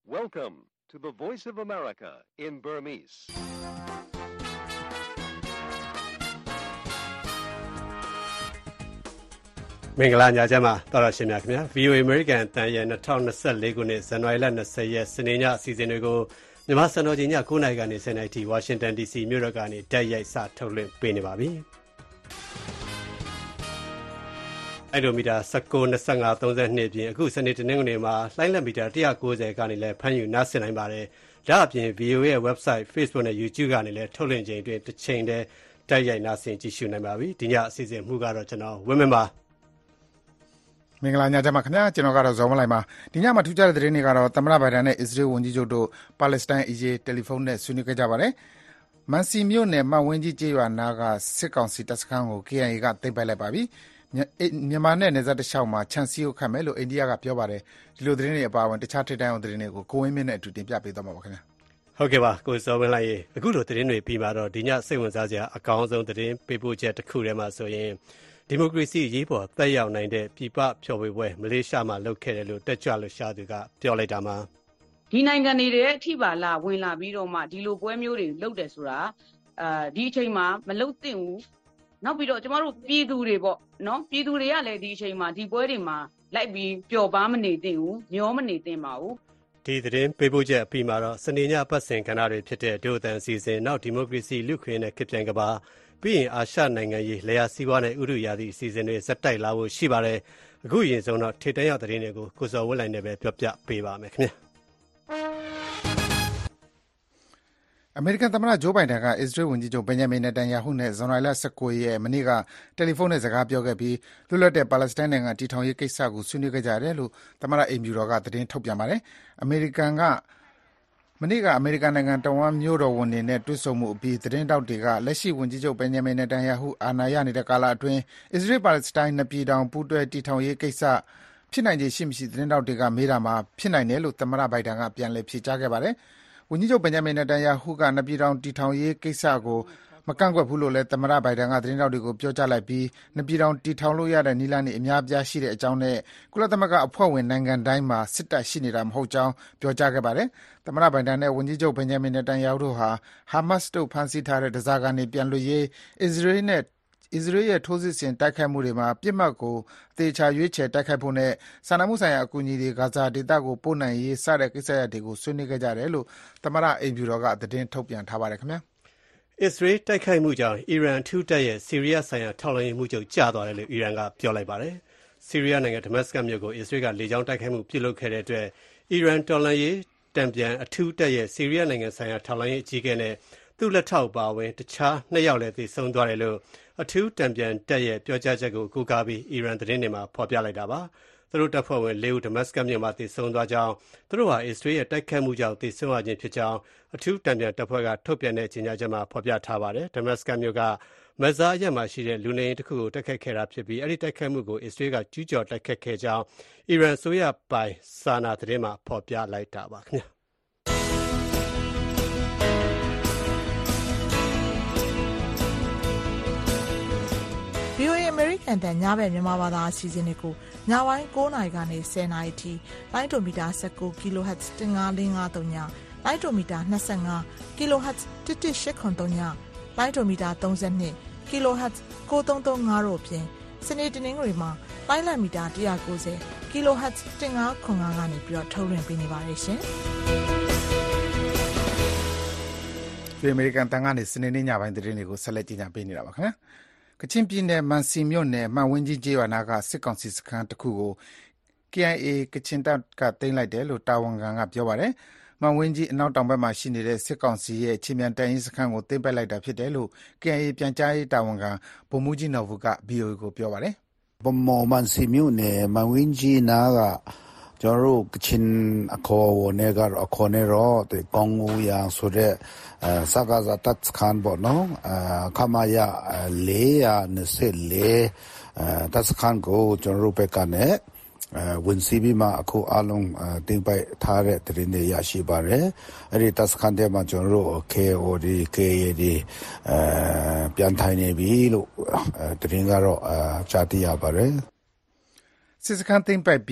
Welcome to the Voice of America in Burmese. ။မင်္ဂလာညချမ်းပါတော်ရရှင်များခင်ဗျာ VOA American အသံရဲ့2024ခုနှစ်ဇန်နဝါရီလ20ရက်စနေညအစီအစဉ်တွေကိုမြန်မာစံတော်ချိန်ည9:00နာရီကနေ10:00နာရီထိ Washington DC မြို့တော်ကနေတိုက်ရိုက်စထုတ်လွှင့်ပေးနေပါပြီ။အဲ့လိုမီတာ19 25 32ပြင်အခုစနေတနင်္ဂနွေမှာလှိုင်းလက်မီတာ190ကနေလည်းဖမ်းယူနားဆင်နိုင်ပါတယ်။ဒါအပြင် VOA ရဲ့ website Facebook နဲ့ YouTube ကနေလည်းထုတ်လွှင့်ချိန်အတွင်းတစ်ချိန်တည်းတိုက်ရိုက်နားဆင်ကြည့်ရှုနိုင်ပါပြီ။ဒီညအစီအစဉ်မှုကတော့ကျွန်တော်ဝင်းမင်းပါမင်္ဂလာညချမ်းပါခင်ဗျာကျွန်တော်ကတော့ဇော်မလိုက်ပါဒီညမှာထူးခြားတဲ့သတင်းတွေကတော့သမ္မတဘိုင်ဒန်နဲ့အစ္စရေးဝန်ကြီးချုပ်တို့ပါလက်စတိုင်းအရေးတယ်လီဖုန်းနဲ့ဆွေးနွေးခဲ့ကြပါတယ်မန်စီမြို့နယ်မှဝင်းကြီးကျေးရွာနာကစစ်ကောင်စီတပ်စခန်းကို KIA ကသိမ်းပိုက်လိုက်ပါပြီမြန်မာနဲ့နယ်စပ်တစ်လျှောက်မှာခြံစည်းရုံးခတ်မယ်လို့အိန္ဒိယကပြောပါတယ်ဒီလိုသတင်းတွေအပါအဝင်တခြားထိပ်တန်းအောင်သတင်းတွေကိုကိုဝင်းမင်းနဲ့အတူတင်ပြပေးသွားမှာပါခင်ဗျာဟုတ်ကဲ့ပါကိုစောဝင်းလိုက်ရေအခုလိုသတင်းတွေပြီးမှတော့ဒီညစိတ်ဝင်စားစရာအကောင်းဆုံးသတင်းပေးပို့ချက်တစ်ခုထဲမှာဆိုရင်ဒီမိုကရေစီရေးပေါ်သက်ရောက်နိုင်တဲ့ပြည်ပဖျော်ဖြေပွဲမလေးရှားမှာလုပ်ခဲ့တယ်လို့တက်ကြွလှရှားသူကပြောလိုက်တာမှာဒီနိုင်ငံတွေရဲ့အထိပါလာဝင်လာပြီးတော့မှဒီလိုပွဲမျိုးတွေလုပ်တယ်ဆိုတာဒီအချိန်မှာမလုပ်သင့်ဘူးနောက်ပြီးတော့ကျမတို့ပြည်သူတွေပေါ့နော်ပြည်သူတွေကလည်းဒီအချိန်မှာဒီပွဲတွေမှာလိုက်ပြီးပျော်ပါမနေသင့်ဘူးမျောမနေသင့်ပါဘူးဒီသတင်းပေးပို့ချက်အပြီးမှာတော့စနေညပတ်စဉ်ကဏ္ဍတွေဖြစ်တဲ့ဒို့အတန်စီစဉ်နောက်ဒီမိုကရေစီလူခွင့်နဲ့ခေတ်ပြိုင်ကဘာပြီးရင်အာရှနိုင်ငံရေးလေယာစီးပွားနဲ့ဥတုရာသီအစီအစဉ်တွေစက်တိုက်လာဖို့ရှိပါတယ်အခုရင်ဆုံးတော့ထိပ်တန်းရောက်သတင်းတွေကိုကိုစော်ဝင်းလိုက်နဲ့ပဲပြောပြပေးပါမယ်ခင်ဗျာအမေရိကန်သမ္မတဂျိုးဘိုင်ဒန်ကအစ္စရေးဝန်ကြီးချုပ်ဘင်ဂျမင်နယ်တန်ယာဟုနဲ့ဇန်နဝါရီလ19ရက်မနေ့ကတယ်လီဖုန်းနဲ့စကားပြောခဲ့ပြီးလွတ်လပ်တဲ့ပါလက်စတိုင်းနိုင်ငံတည်ထောင်ရေးကိစ္စကိုဆွေးနွေးခဲ့ကြတယ်လို့သမ္မတအိမ်ဖြူတော်ကသတင်းထုတ်ပြန်ပါတယ်မနေ့ကအမေရိကန်နိုင်ငံတဝန်းမြို့တော်ဝန်တွေနဲ့တွေ့ဆုံမှုအပြီးသတင်းတောက်တွေကလက်ရှိဝန်ကြီးချုပ်ဘင်ဂျမင်နယ်တန်ယာဟုအာဏာရနေတဲ့ကာလအတွင်းအစ္စရေးပါလက်စတိုင်းနှစ်ပြည်ထောင်ပူးတွဲတည်ထောင်ရေးကိစ္စဖြစ်နိုင်ခြေရှိမရှိသတင်းတောက်တွေကမေးတာမှာဖြစ်နိုင်တယ်လို့သမ္မတဘိုင်ဒန်ကပြန်လည်ဖြေကြားခဲ့ပါတယ်ဝန်ကြီးချုပ်ဘင်ဂျမင်နယ်တန်ယာဟုကနှစ်ပြည်ထောင်တည်ထောင်ရေးကိစ္စကိုမကန့်ကွက်ဘူးလို့လည်းသမ္မတဘိုင်ဒန်ကသတင်းတောက်တွေကိုပြောကြားလိုက်ပြီးနှစ်ပြည်ထောင်တည်ထောင်လို့ရတဲ့နည်းလမ်းတွေအများအပြားရှိတဲ့အကြောင်းနဲ့ကုလသမဂ္ဂအဖွဲ့ဝင်နိုင်ငံတိုင်းမှာစစ်တပ်ရှိနေတာမဟုတ်ကြောင်းပြောကြားခဲ့ပါတယ်။သမ္မတဘိုင်ဒန်နဲ့ဝန်ကြီးချုပ်ဘင်ဂျမင်နယ်တန်ယာဟုတို့ဟာဟာမတ်စ်တို့ဖမ်းဆီးထားတဲ့ဓားစာခံတွေပြန်လွှတ်ရေးအစ္စရေးရဲ့ထိုးစစ်ဆင်တိုက်ခိုက်မှုတွေမှာပြစ်မှတ်ကိုအသေးချာရွေးချယ်တိုက်ခိုက်ဖို့နဲ့စာနာမှုဆိုင်ရာအကူအညီတွေဂါဇာဒေသကိုပို့နိုင်ရေးစတဲ့ကိစ္စရပ်တွေကိုဆွေးနွေးခဲ့ကြတယ်လို့သမ္မတအိမ်ဖြူတော်ကသတင်းထုတ်ပြန်ထားပါတယ်ခင်ဗျာအစ္စရေးတိုက်ခိုက်မှုကြောင့်အီရန်ထူးတပ်ရဲ့ဆီးရီးယားဆိုင်ရာထောက်လှမ်းရေးမှုချုပ်ကျသွားတယ်လို့အီရန်ကပြောလိုက်ပါတယ်။ဆီးရီးယားနိုင်ငံဒမတ်စကတ်မြို့ကိုအစ္စရေးကလေကြောင်းတိုက်ခိုက်မှုပြုလုပ်ခဲ့တဲ့အတွက်အီရန်တော်လှန်ရေးတံပြန်အထူးတပ်ရဲ့ဆီးရီးယားနိုင်ငံဆိုင်ရာထောက်လှမ်းရေးအကြီးအကဲနဲ့သူ့လက်ထောက်ပါဝင်တခြား2ယောက်လည်းသေဆုံးသွားတယ်လို့အထူးတံပြန်တပ်ရဲ့ပြောကြားချက်ကိုကူကားပြီးအီရန်သတင်းတွေမှာဖော်ပြလိုက်တာပါ။သူတို့တပ်ဖွဲ့ဝင်4ဦးဒမတ်စကတ်မြို့မှာသေဆုံးသွားကြောင်းသူတို့ဟာအစ္စရေးရဲ့တိုက်ခိုက်မှုကြောင့်သေဆုံးရခြင်းဖြစ်ကြောင်းအထူးတံပြန်တပ်ဖွဲ့ကထုတ်ပြန်တဲ့ကြေညာချက်မှာဖော်ပြထားပါတယ်။ဒမတ်စကတ်မြို့ကမဇာအရက်မှာရှိတဲ့လူနေအိမ်တစ်ခုကိုတိုက်ခိုက်ခဲ့တာဖြစ်ပြီးအဲ့ဒီတိုက်ခိုက်မှုကိုအစ္စရေးကကျူးကျော်တိုက်ခိုက်ခဲ့ကြောင်းအီရန်ဆိုရပိုင်စာနာသတင်းမှာဖော်ပြလိုက်တာပါခင်ဗျာ VOA American တန်ညဘက်မြန်မာဘာသာအစီအစဉ်တွေကိုညပိုင်း9:00နာရီကနေ10:00နာရီထိလိုင်းဒိုမီတာ19 kHz 15553ညလိုင်းဒိုမီတာ25 kHz 11883ညလိုင်းဒိုမီတာ32 kHz 9335တို့ဖြင့်စနေတနင်္ဂနွေမှာလိုင်းလံမီတာ190 kHz 1505ကနေပြီးတော့ထုတ်လွှင့်ပေးနေပါတယ်ရှင်ဒီအမေရိကန်တန်ကနေစနေနေ့ညပိုင်းသတင်းတွေကိုဆက်လက်ကြည့်ကြပေးနေတာပါခင်ဗျာကချင်ပြည်နယ်မန်စီမြို့နယ်မှဝင်းကြီးကျေးရွာနာကစစ်ကောင်စီစခန်းတစ်ခုကို KIA ကချင်တပ်ကသိမ်းလိုက်တယ်လို့တာဝန်ခံကပြောပါတယ်။မန်ဝင်းကြီးအနောက်တောင်ဘက်မှာရှိနေတဲ့စစ်ကောင်စီရဲ့ချင်းမြန်တန်ရင်စခန်းကိုသိမ်းပိုက်လိုက်တာဖြစ်တယ်လို့ KIA ပြန်ကြားရေးတာဝန်ခံဗိုလ်မှူးကြီးနော်ဘူက VOA ကိုပြောပါတယ်။ဗမော်မန်စီမြို့နယ်မန်ဝင်းကြီးနာကကျွန်တော်တို့ကချင်အခေါ်နဲ့ကတော့အခေါ်နဲ့တော့ဒီကောင်းငူရံဆိုတဲ့စကားဇာတ်စခန်းပေါ့နော်ခမာယာ424တပ်စခန်းကိုကျွန်တော်တို့ဘက်ကနေဝန်စီဘီမှာအခုအလုံးတင်ပိုက်ထားတဲ့တရင်တွေရရှိပါတယ်အဲ့ဒီတပ်စခန်းထဲမှာကျွန်တော်တို့ KOD KAD ပြန်ထိုင်နေပြီလို့တရင်ကတော့ကြားသိရပါတယ်စစ်စခန်းသိမ်းပိုက်ပြီး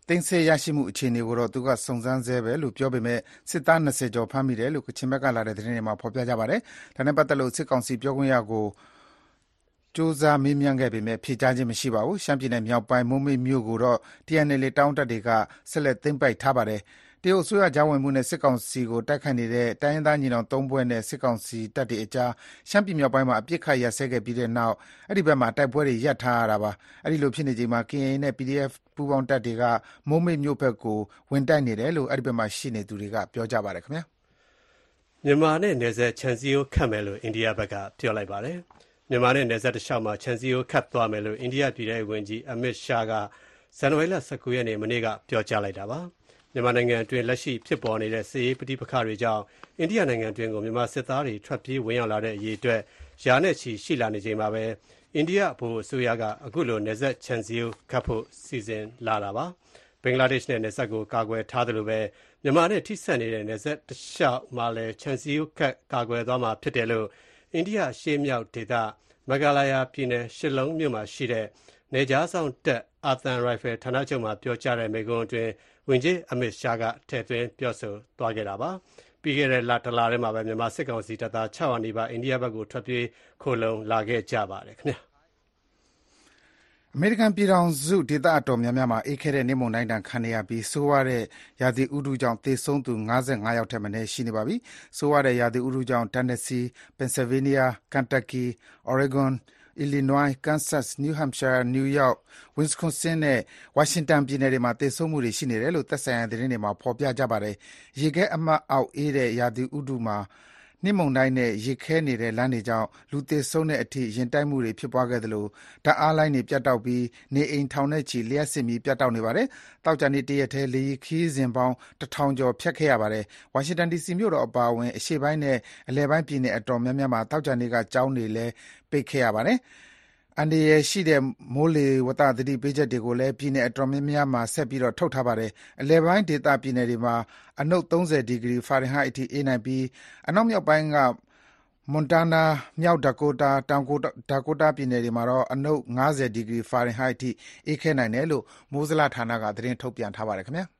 သိမ်းဆည်းရရှိမှုအခြေအနေကိုတော့သူကစုံစမ်းဆဲပဲလို့ပြောပေမဲ့စစ်သား20ကျော်ဖမ်းမိတယ်လို့ကချင်ဘက်ကလာတဲ့သတင်းတွေမှာဖော်ပြကြပါတယ်။ဒါနဲ့ပတ်သက်လို့စစ်ကောင်စီပြောခွင့်ရကိုစူးစမ်းမေးမြန်းခဲ့ပေမဲ့ဖြေကြားခြင်းမရှိပါဘူး။ရှမ်းပြည်နယ်မြောက်ပိုင်းမိုးမိတ်မြို့ကိုတော့ TNLA တောင်းတပ်တွေကဆက်လက်သိမ်းပိုက်ထားပါတယ်။တရုတ်အစိုးရကြားဝင်မှုနဲ့စစ်ကောင်စီကိုတိုက်ခိုက်နေတဲ့တိုင်းရင်းသားညီနောင်3ဘွဲ့နဲ့စစ်ကောင်စီတပ်တွေအကြားရှမ်းပြည်မြောက်ပိုင်းမှာအပြစ်ခတ်ရစဲခဲ့ပြီးတဲ့နောက်အဲ့ဒီဘက်မှာတိုက်ပွဲတွေရပ်ထားရတာပါ။အဲ့ဒီလိုဖြစ်နေချိန်မှာ KA နဲ့ PDF ပူးပေါင်းတပ်တွေကမိုးမိတ်မြို့ဘက်ကိုဝင်တိုက်နေတယ်လို့အဲ့ဒီဘက်မှာရှိနေသူတွေကပြောကြပါတယ်ခင်ဗျာ။မြန်မာနဲ့နယ်စပ်ခြံစည်းရိုးခတ်မယ်လို့အိန္ဒိယဘက်ကပြောလိုက်ပါတယ်။မြန်မာနဲ့နယ်စပ်တစ်လျှောက်မှာခြံစည်းရိုးခတ်သွားမယ်လို့အိန္ဒိယပြည်ထောင်စုဝန်ကြီးအမစ်ရှားကဇန်နဝါရီလ19ရက်နေ့မနေ့ကပြောကြားလိုက်တာပါ။မြန်မာနိုင်ငံအတွင်းလက်ရှိဖြစ်ပေါ်နေတဲ့စစ်ရေးပဋိပက္ခတွေကြောင့်အိန္ဒိယနိုင်ငံအတွင်းကိုမြန်မာစစ်သားတွေထွက်ပြေးဝင်ရောက်လာတဲ့အရေးအတွက်ရာနဲ့ချီရှိလာနေချိန်မှာပဲအိန္ဒိယဗဟိုအစိုးရကအခုလိုနယ်စပ်ခြံစည်းရိုးခတ်ဖို့စီစဉ်လာတာပါ။ဘင်္ဂလားဒေ့ရှ်နဲ့နယ်စပ်ကိုကာကွယ်ထားသလိုပဲမြန်မာနဲ့ထိစပ်နေတဲ့နယ်စပ်တစ်လျှောက်မှာလည်းခြံစည်းရိုးခတ်ကာကွယ်သွားမှာဖြစ်တယ်လို့အိန္ဒိယရှေ့မြောက်ဒေသမဂ္ဂလာယာပြည်နယ်ရှစ်လုံးမြို့မှာရှိတဲ့နေကြားဆောင်တပ်အာသန်ရိုင်ဖယ်ဌာနချုပ်မှာပြောကြားတဲ့မိန့်ခွန်းအတွင်းဝန်ကြီးအမစ်ရှားကထည့်သွင်းပြောဆိုသွားခဲ့တာပါ။ပြီးခဲ့တဲ့လတလားထဲမှာပဲမြန်မာစစ်ကောင်စီတပ်သား600နီးပါးအိန္ဒိယဘက်ကိုထွက်ပြေးခိုလုံလာခဲ့ကြပါတယ်ခင်ဗျာ။အမေရိကန်ပြည်ထောင်စုဒေသအတော်များများမှာအေးခဲတဲ့နေမုန်တိုင်းတန်ခံရပြီးဆိုးရွားတဲ့ရာသီဥတုကြောင့်သေဆုံးသူ55ယောက်ထက်မနည်းရှိနေပါပြီ။ဆိုးရွားတဲ့ရာသီဥတုကြောင့် Tennessee, Pennsylvania, Kentucky, Oregon, Illinois, Kansas, New Hampshire, New York, Wisconsin နဲ့ Washington ပြည်နယ်တွေမှာသေဆုံးမှုတွေရှိနေတယ်လို့သက်ဆိုင်ရာသတင်းတွေမှာဖော်ပြကြပါတယ်။ရေခဲအမှတ်အောက်အေးတဲ့ရာသီဥတုမှာနှင်းမုန်တိုင်းနဲ့ရေခဲနေတဲ့လမ်းတွေကြောင့်လူသေဆုံးတဲ့အထိရင်တိုက်မှုတွေဖြစ်ပွားခဲ့သလိုဓာတ်အားလိုင်းတွေပြတ်တောက်ပြီးနေအိမ်ထောင်နဲ့ချီလျှပ်စစ်မီးပြတ်တောက်နေပါတယ်။တောက်ကြနေ့တရက်ထဲလေခီးစဉ်ပေါင်း1000ကျော်ဖြတ်ခဲ့ရပါတယ်။ဝါရှင်တန် DC မြို့တော်အပါအဝင်အရှေ့ပိုင်းနဲ့အလယ်ပိုင်းပြည်နယ်အတော်များများမှာတောက်ကြနေ့ကကျောင်းတွေလည်းပိတ်ခဲ့ရပါတယ်။အန်ဒီရရှိတဲ့မိုးလေဝသသတိပေးချက်တွေကိုလည်းပြည်နယ်အတော်များများမှာဆက်ပြီးထုတ်ထားပါတယ်။အလယ်ပိုင်းဒေသပြည်နယ်တွေမှာအနုတ်30ဒီဂရီဖာရင်ဟိုက်အထိအေးနိုင်ပြီးအနောက်မြောက်ပိုင်းကမွန်တာနာမြောက်ဒါကိုတာတောင်ဒါကိုတာပြည်နယ်တွေမှာတော့အနုတ်50ဒီဂရီဖာရင်ဟိုက်အထိအေးခဲနိုင်တယ်လို့မိုးစလဌာနကသတင်းထုတ်ပြန်ထားပါတယ်ခင်ဗျာ။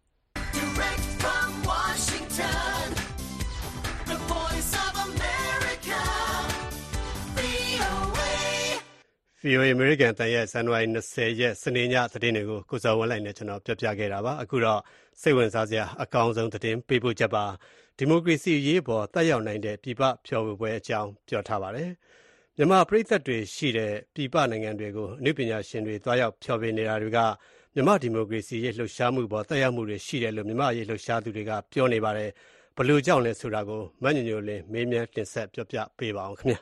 VOA American တန်ရဲ့ဇန်နဝါရီ20ရက်စနေညသတင်းတွေကိုကိုစောဝင်းလိုက်နဲ့ကျွန်တော်ပြောပြခဲ့တာပါအခုတော့စိတ်ဝင်စားစရာအကောင်းဆုံးသတင်းပေးပို့ချက်ပါဒီမိုကရေစီရေးပေါ်တက်ရောက်နိုင်တဲ့ပြည်ပဖျော်ပွဲအကြောင်းပြောထားပါတယ်မြန်မာပြည်သက်တွေရှိတဲ့ပြည်ပနိုင်ငံတွေကိုအနုပညာရှင်တွေတွားရောက်ဖျော်ဖြေနေတာတွေကမြန်မာဒီမိုကရေစီရေးလှုပ်ရှားမှုပေါ်တက်ရောက်မှုတွေရှိတယ်လို့မြန်မာရေးလှုပ်ရှားသူတွေကပြောနေပါတယ်ဘလို့ကြောင့်လဲဆိုတာကိုမညညိုလင်းမေးမြန်းတင်ဆက်ပြောပြပေးပါအောင်ခင်ဗျာ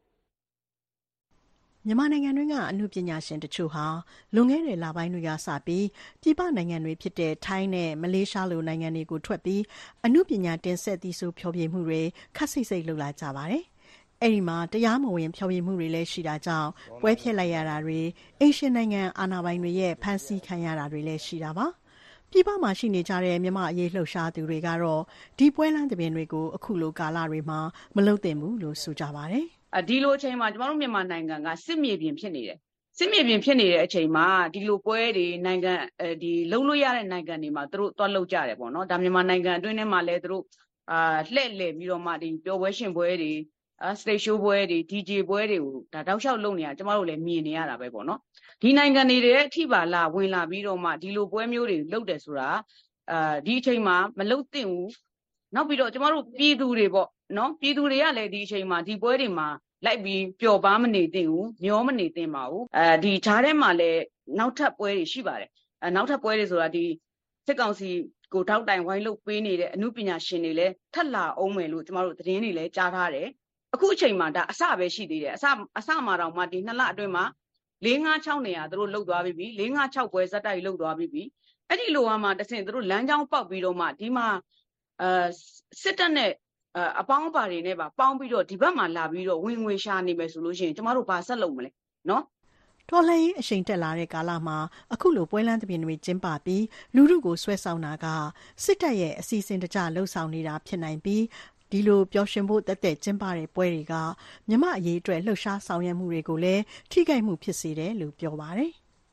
မြန်မာနိုင်ငံတွင်းကအနုပညာရှင်တချို့ဟာလွန်ခဲ့တဲ့လပိုင်းတွေကစပြီးပြည်ပနိုင်ငံတွေဖြစ်တဲ့ထိုင်းနဲ့မလေးရှားလိုနိုင်ငံတွေကိုထွက်ပြီးအနုပညာတင်ဆက်သီးဆိုဖျော်ဖြေမှုတွေခက်စိတ်စိတ်လုပ်လာကြပါတယ်။အဲဒီမှာတရားမဝင်ဖျော်ဖြေမှုတွေလည်းရှိတာကြောင့်ပွဲဖျက်လိုက်ရတာတွေအိမ်ရှင်နိုင်ငံအာဏာပိုင်တွေရဲ့ဖမ်းဆီးခံရတာတွေလည်းရှိတာပါ။ပြည်ပမှာရှိနေကြတဲ့မြန်မာအရေးလှုပ်ရှားသူတွေကတော့ဒီပွဲလမ်းသဘင်တွေကိုအခုလိုကာလတွေမှာမလုပ်သင့်ဘူးလို့ဆိုကြပါတယ်။ဒီလိုအချိန်မှာကျမတို့မြန်မာနိုင်ငံကစစ်မြေပြင်ဖြစ်နေတယ်စစ်မြေပြင်ဖြစ်နေတဲ့အချိန်မှာဒီလိုပွဲတွေနိုင်ငံဒီလှုပ်လို့ရတဲ့နိုင်ငံတွေမှာသူတို့သွားလှုပ်ကြတယ်ပေါ့နော်ဒါမြန်မာနိုင်ငံအတွင်းထဲမှာလည်းသူတို့လှည့်လည်ပြီးတော့မှဒီပျော်ပွဲရှင်ပွဲတွေstage show ပွဲတွေ DJ ပွဲတွေကိုဒါတောက်လျှောက်လုပ်နေတာကျမတို့လည်းမြင်နေရတာပဲပေါ့နော်ဒီနိုင်ငံတွေရဲ့အထိပါလာဝင်လာပြီးတော့မှဒီလိုပွဲမျိုးတွေလုပ်တယ်ဆိုတာဒီအချိန်မှာမလုပ်သင့်ဘူးနောက်ပြီးတော့ကျမတို့ပြည်သူတွေပေါ့နော်ပြည်သူတွေကလည်းဒီအချိန်မှာဒီပွဲတွေမှာလိုက်ပြီးပျော်ပါမနေသင့်ဘူးမျောမနေသင့်ပါဘူးဒီဂျားထဲမှာလည်းနောက်ထပ်ပွဲတွေရှိပါတယ်နောက်ထပ်ပွဲတွေဆိုတာဒီစစ်ကောင်စီကိုထောက်တိုင်ဝိုင်းလုပ်ပေးနေတဲ့အမှုပညာရှင်တွေလည်းထပ်လာအောင်မယ်လို့ကျမတို့သတင်းတွေလည်းကြားထားတယ်အခုအချိန်မှာဒါအစပဲရှိသေးတယ်အစမှာတော့မှဒီ2လအတွင်းမှာ4-5-6နေရာသူတို့လှုပ်သွားပြီးပြီ4-5-6ပွဲဇက်တိုက်လှုပ်သွားပြီးပြီအဲ့ဒီလိုမှတဆင့်သူတို့လမ်းကြောင်းပေါက်ပြီးတော့မှဒီမှာစစ်တပ်နဲ့အပေါင်းအပါတွေနဲ့ပါပေါင်းပြီးတော့ဒီဘက်မှာလာပြီးတော့ဝင်ငွေရှာနေမယ်ဆိုလို့ရှိရင်ကျမတို့ဘာဆက်လုပ်မလဲနော်တော်လှန်ရေးအရှိန်တက်လာတဲ့ကာလမှာအခုလိုပွဲလမ်းသဘင်တွေကျင်းပပြီးလူထုကိုဆွဲဆောင်တာကစစ်တပ်ရဲ့အစီအစဉ်တကျလှုပ်ဆောင်နေတာဖြစ်နိုင်ပြီးဒီလိုပျော်ရွှင်ဖို့တက်တက်ကျင်းပတဲ့ပွဲတွေကမြမအရေးအတွက်လှုပ်ရှားဆောင်ရွက်မှုတွေကိုလည်းထိခိုက်မှုဖြစ်စေတယ်လို့ပြောပါတယ်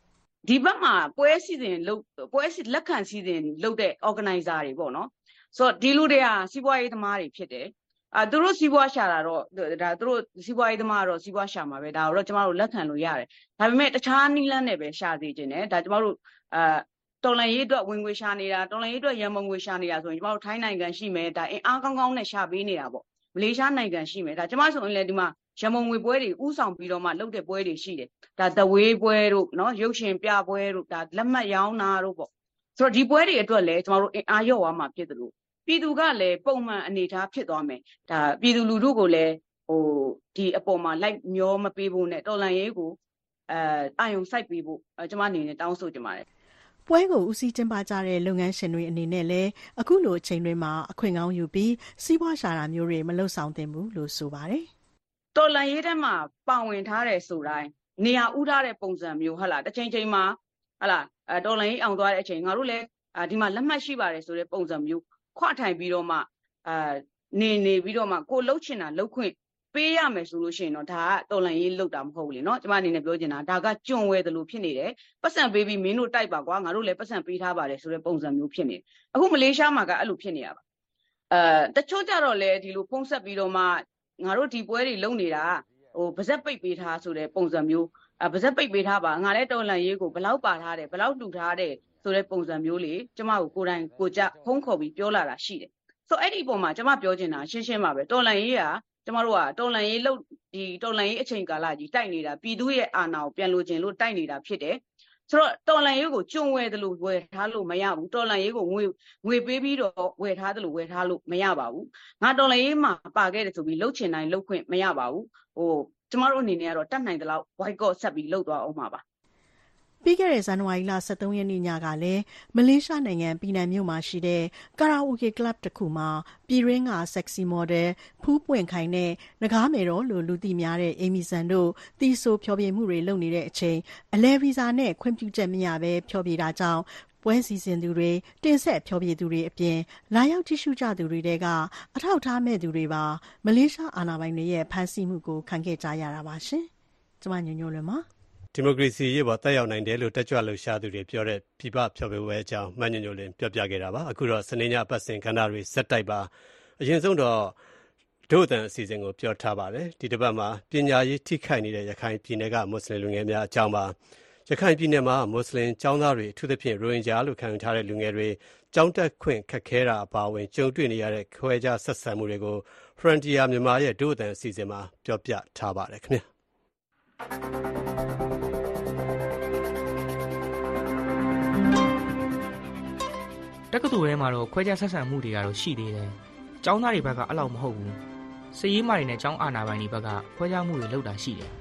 ဒီဘက်မှာပွဲစီစဉ်လက်ခံစီစဉ်လုပ်တဲ့ organizer တွေပေါ့နော်ဆိုတော့ဒီလူတွေကစီးပွားရေးသမားတွေဖြစ်တယ်သူတို့စီးပွားရှာတာတော့ဒါသူတို့စီးပွားရေးသမားတော့စီးပွားရှာမှာပဲဒါတော့ကျမတို့လက်ခံလို့ရတယ်ဒါပေမဲ့တခြားနည်းလမ်းနဲ့ပဲရှာစေခြင်းတယ်ဒါကျမတို့တော်လန်ရေးအတွက်ဝင်ငွေရှာနေတာတော်လန်ရေးအတွက်ရန်ပုံငွေရှာနေတာဆိုရင်ကျမတို့ထိုင်းနိုင်ငံရှိမယ်ဒါအင်အားကောင်းကောင်းနဲ့ရှာပေးနေတာပေါ့မလေးရှားနိုင်ငံရှိမယ်ဒါကျမဆိုရင်လည်းဒီမှာရန်ပုံငွေပွဲတွေဥဆောင်ပြီးတော့မှလုပ်တဲ့ပွဲတွေရှိတယ်ဒါသဝေးပွဲတို့နော်ရုပ်ရှင်ပြပွဲတို့ဒါလက်မှတ်ရောင်းတာတို့ပေါ့ဆိုတော့ဒီပွဲတွေအတွက်လည်းကျမတို့အင်အားရော့သွားမှာဖြစ်တယ်လို့ပြည်သူကလည်းပုံမှန်အနေထားဖြစ်သွားမယ်ဒါပြည်သူလူထုကိုလည်းဒီအပေါ်မှာလိုက်မျောမပေးဖို့နဲ့တော်လန်ရေးကိုအာယုံစိုက်ပေးဖို့ကျမအနေနဲ့တောင်းဆိုကြပါတယ်ပွဲကိုဦးစီးကျင်းပကြတဲ့လုပ်ငန်းရှင်တွေအနေနဲ့လည်းအခုလိုအချိန်တွေမှာအခွင့်ကောင်းယူပြီးစီးပွားရှာတာမျိုးတွေမလုပ်ဆောင်သင့်ဘူးလို့ဆိုပါတယ်တော်လန်ရေးထဲမှာပါဝင်ထားတယ်ဆိုတိုင်းနေရာဥထားတဲ့ပုံစံမျိုးဟုတ်လားတစ်ချိန်မှာဟုတ်လားတော်လန်ရေးအောင်သွားတဲ့အချိန်ငါတို့လည်းဒီမှာလက်မှတ်ရှိပါတယ်ဆိုတဲ့ပုံစံမျိုးခွထိုင်ပြီးတော့မှနေပြီးတော့မှကိုလှုပ်ချင်တာလှုပ်ခွင့်ပေးရမယ်ဆိုလို့ရှိရင်တော့ဒါကတော်လန်ရေးလှုပ်တာမဟုတ်ဘူးလေနော်ကျမအနေနဲ့ပြောချင်တာဒါကကျွံဝဲတယ်လို့ဖြစ်နေတယ်ပတ်စံပေးပြီးမင်းတို့တိုက်ပါကွာငါတို့လည်းပတ်စံပေးထားပါတယ်ဆိုတဲ့ပုံစံမျိုးဖြစ်နေတယ်အခုမလေးရှားမှာကအဲ့လိုဖြစ်နေရပါတချို့ကြတော့လေဒီလိုဖုံးဆက်ပြီးတော့မှငါတို့ဒီပွဲတွေလုပ်နေတာပါဇက်ပိတ်ပေးထားဆိုတဲ့ပုံစံမျိုးပါဇက်ပိတ်ပေးထားပါငါလည်းတော်လန်ရေးကိုဘလောက်ပါထားတယ်ဘလောက်လှူထားတယ်ဆိုတဲ့ပုံစံမျိုးလေးကျမကိုတိုင်ကိုကြဖုံးခေါ်ပြီးပြောလာတာရှိတယ်ဆိုအဲ့ဒီပုံမှာကျမပြောချင်တာရှင်းပါပဲတော်လန်ရေးကကျမတို့ကတော်လန်ရေးလို့ဒီတော်လန်ရေးအချိန်ကာလကြီးတိုက်နေတာပြည်သူရဲ့အာဏာကိုပြန်လိုချင်လို့တိုက်နေတာဖြစ်တယ်ဆိုတော့တော်လန်ရေးကိုကျွံဝဲတယ်လို့ဝယ်ထားလို့မရဘူးတော်လန်ရေးကိုငွေပေးပြီးတော့ဝယ်ထားတယ်လို့ဝယ်ထားလို့မရပါဘူးငါတော်လန်ရေးမှာပါခဲ့တယ်ဆိုပြီးလှုပ်ချင်တိုင်းလှုပ်ခွင့်မရပါဘူးကျမတို့အနေနဲ့ကတော့တတ်နိုင်တဲ့လောက် boycott ဆက်ပြီးလှုပ်သွားအောင်ပါပြီးခဲ့တဲ့ဇန်နဝါရီလ 23 ရက်နေ့ညကလည်းမလေးရှားနိုင်ငံပီနန်မြို့မှာရှိတဲ့ကာရာအိုကေကလပ်တစ်ခုမှာပြည်ရင်းကဆက်စီမော်ဒယ်ဖူးပွင့်ခိုင်နဲ့နဂါးမယ်တော်လို့လူသိများတဲ့အေမီဆန်တို့တီဆိုဖျော်ဖြေမှုတွေလုပ်နေတဲ့အချိန်အလဲဗီဇာနဲ့ခွင့်ပြုချက်မရဘဲဖျော်ဖြေတာကြောင့်ပွဲစီစဉ်သူတွေတင်ဆက်ဖျော်ဖြေသူတွေအပြင်လာရောက်ကြည့်ရှုကြသူတွေတဲကအထောက်ထားမဲ့သူတွေပါမလေးရှားအာဏာပိုင်တွေရဲ့ဖမ်းဆီးမှုကိုခံခဲ့ကြရတာပါရှင်။ကျမညိုညိုလွင်ပါဒီမိုကရေစီရေးပေါ်တက်ရောက်နိုင်တယ်လို့တက်ကြွလှုပ်ရှားသူတွေပြောတဲ့ပြပဖျော်ဖြေပွဲအကြောင်းမညွန့်ညွန့်လင်းပြောပြခဲ့တာပါအခုတော့စနေညပတ်စဉ်ခန္ဓာတွေဇက်တိုက်ပါအရင်ဆုံးတော့ဒို့အတန်အစီအစဉ်ကိုပြောထားပါတယ်ဒီတစ်ပတ်မှာပညာရေးထိခိုက်နေတဲ့ရခိုင်ပြည်နယ်ကမွတ်စလင်လူငယ်များအကြောင်းပါရခိုင်ပြည်နယ်မှာမွတ်စလင်ကျောင်းသားတွေအထူးသဖြင့်ရိုဟင်ဂျာလို့ခံယူထားတဲ့လူငယ်တွေကျောင်းတက်ခွင့်ခက်ခဲတာအပါအဝင်ကြုံတွေ့နေရတဲ့ခွဲခြားဆက်ဆံမှုတွေကို Frontier မြန်မာရဲ့ဒို့အတန်အစီအစဉ်မှာပြောပြထားပါတယ်ခင်ဗျာတက္ကသိုလ်ထဲမှာတော့ခွဲခြားဆက်ဆံမှုတွေကတော့ရှိသေးတယ်။ကျောင်းသားတွေဘက်ကအဲ့လောက်မဟုတ်ဘူး။စစ်ရေးမာတွေနဲ့ကျောင်းအာဏာပိုင်တွေဘက်ကခွဲခြားမှုတွေလုပ်တာရှိတယ်။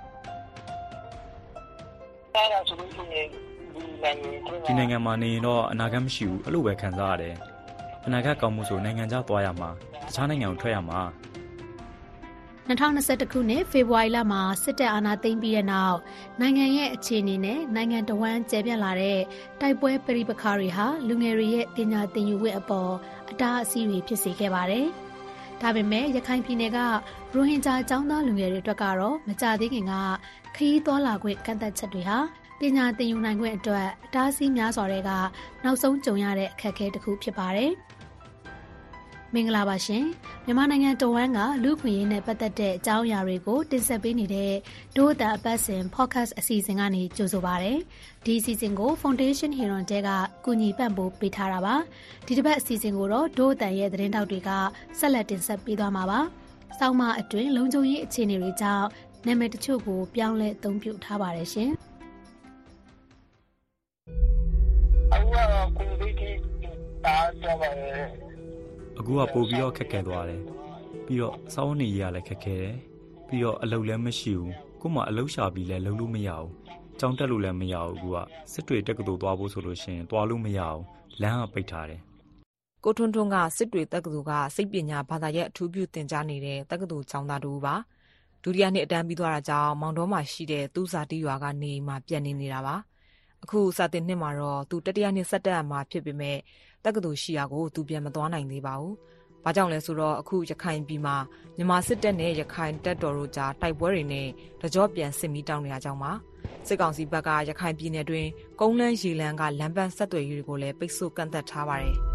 ဒီနိုင်ငံမှာနေရင်တော့အနာဂတ်မရှိဘူးအဲ့လိုပဲခံစားရတယ်။အနာဂတ်ကောင်းမှုဆိုနိုင်ငံခြားသွားရမှာတခြားနိုင်ငံကိုထွက်ရမှာ 2021ခုနှစ်ဖေဖော်ဝါရီလမှာစစ်တပ်အာဏာသိမ်းပြီးတဲ့နောက်နိုင်ငံရဲ့အခြေအနေနဲ့နိုင်ငံတော်ဝန်ကျယ်ပြန့်လာတဲ့တိုက်ပွဲပဋိပက္ခတွေဟာလူငယ်တွေရဲ့ပညာသင်ယူဝတ်အပေါ်အတားအဆီးတွေဖြစ်စေခဲ့ပါတယ်။ဒါပေမဲ့ရခိုင်ပြည်နယ်ကရိုဟင်ဂျာကျောင်းသားလူငယ်တွေအတွက်ကတော့မကြသေးခင်ကခရီးသွားလာခွင့်ကန့်သတ်ချက်တွေဟာပညာသင်ယူနိုင်ခွင့်အတွက်အတားအဆီးများစွာတွေကနောက်ဆုံးကြုံရတဲ့အခက်အခဲတစ်ခုဖြစ်ပါတယ်။မင်္ဂလာပါရှင်မြန်မာနိုင်ငံတော်ဝန်ကလူခွင့်ရေးနဲ့ပတ်သက်တဲ့အကြောင်းအရာတွေကိုတင်ဆက်ပေးနေတဲ့ဒို့အတန်အပတ်စဉ် podcast အစီအစဉ်ကနေကြိုဆိုပါရစေဒီအစီအစဉ်ကို Foundation Heron တဲကကူညီပံ့ပိုးပေးထားတာပါဒီတစ်ပတ်အစီအစဉ်ကိုတော့ဒို့အတန်ရဲ့သတင်းတောက်တွေကဆက်လက်တင်ဆက်ပေးသွားမှာပါစောင်းမအတွင်းလုံခြုံရေးအခြေအနေတွေကြောင့်နာမည်တချို့ကိုပြောင်းလဲအသုံးပြုထားပါတယ်ရှင်အခုကပို့ပြီးတော့ခက်ခဲသွားတယ်ပြီးတော့စောင်းနေရလည်းခက်ခဲတယ်ပြီးတော့အလုပ်လည်းမရှိဘူးကို့မှာအလုပ်ရှာပြီးလည်းလုပ်လို့မရဘူးကြောင်းတက်လို့လည်းမရဘူးအခုကစစ်တွေတက္ကသိုလ်သွားဖို့ဆိုလို့ရှိရင်သွားလို့မရဘူးလမ်းကပိတ်ထားတယ်ကိုထွန်းထွန်းကစစ်တွေတက္ကသိုလ်ကစိတ်ပညာဘာသာရပ်အထူးပြုသင်ကြားနေတဲ့တက္ကသိုလ်ကျောင်းသားတူပါဒုတိယနှစ်အတန်းပြီးသွားတာကြောင့်မောင်တော်မှာရှိတဲ့သူ့ဇာတိရွာကနေမှပြန်နေနေတာပါအခုစာသင်နှစ်မှာတော့သူတတိယနှစ်ဆက်တက်မှာဖြစ်ပေမဲ့တက္ကသိုလ်ရှိရာကိုသူပြန်မသွားနိုင်သေးပါဘူး။ဘာကြောင့်လဲဆိုတော့အခုရခိုင်ပြည်မှာမြန်မာစစ်တပ်နဲ့ရခိုင်တပ်တော်တို့ကြားတိုက်ပွဲတွေနဲ့တကြောပြန်စစ်မီးတောင်းနေရကြောင်းပါစစ်ကောင်စီဘက်ကရခိုင်ပြည်နယ်တွင်ကုန်းလန်းရေလန်းကလမ်းပန်းဆက်သွယ်ရေးတွေကိုလည်းပိတ်ဆို့ကန့်သတ်ထားပါတယ်။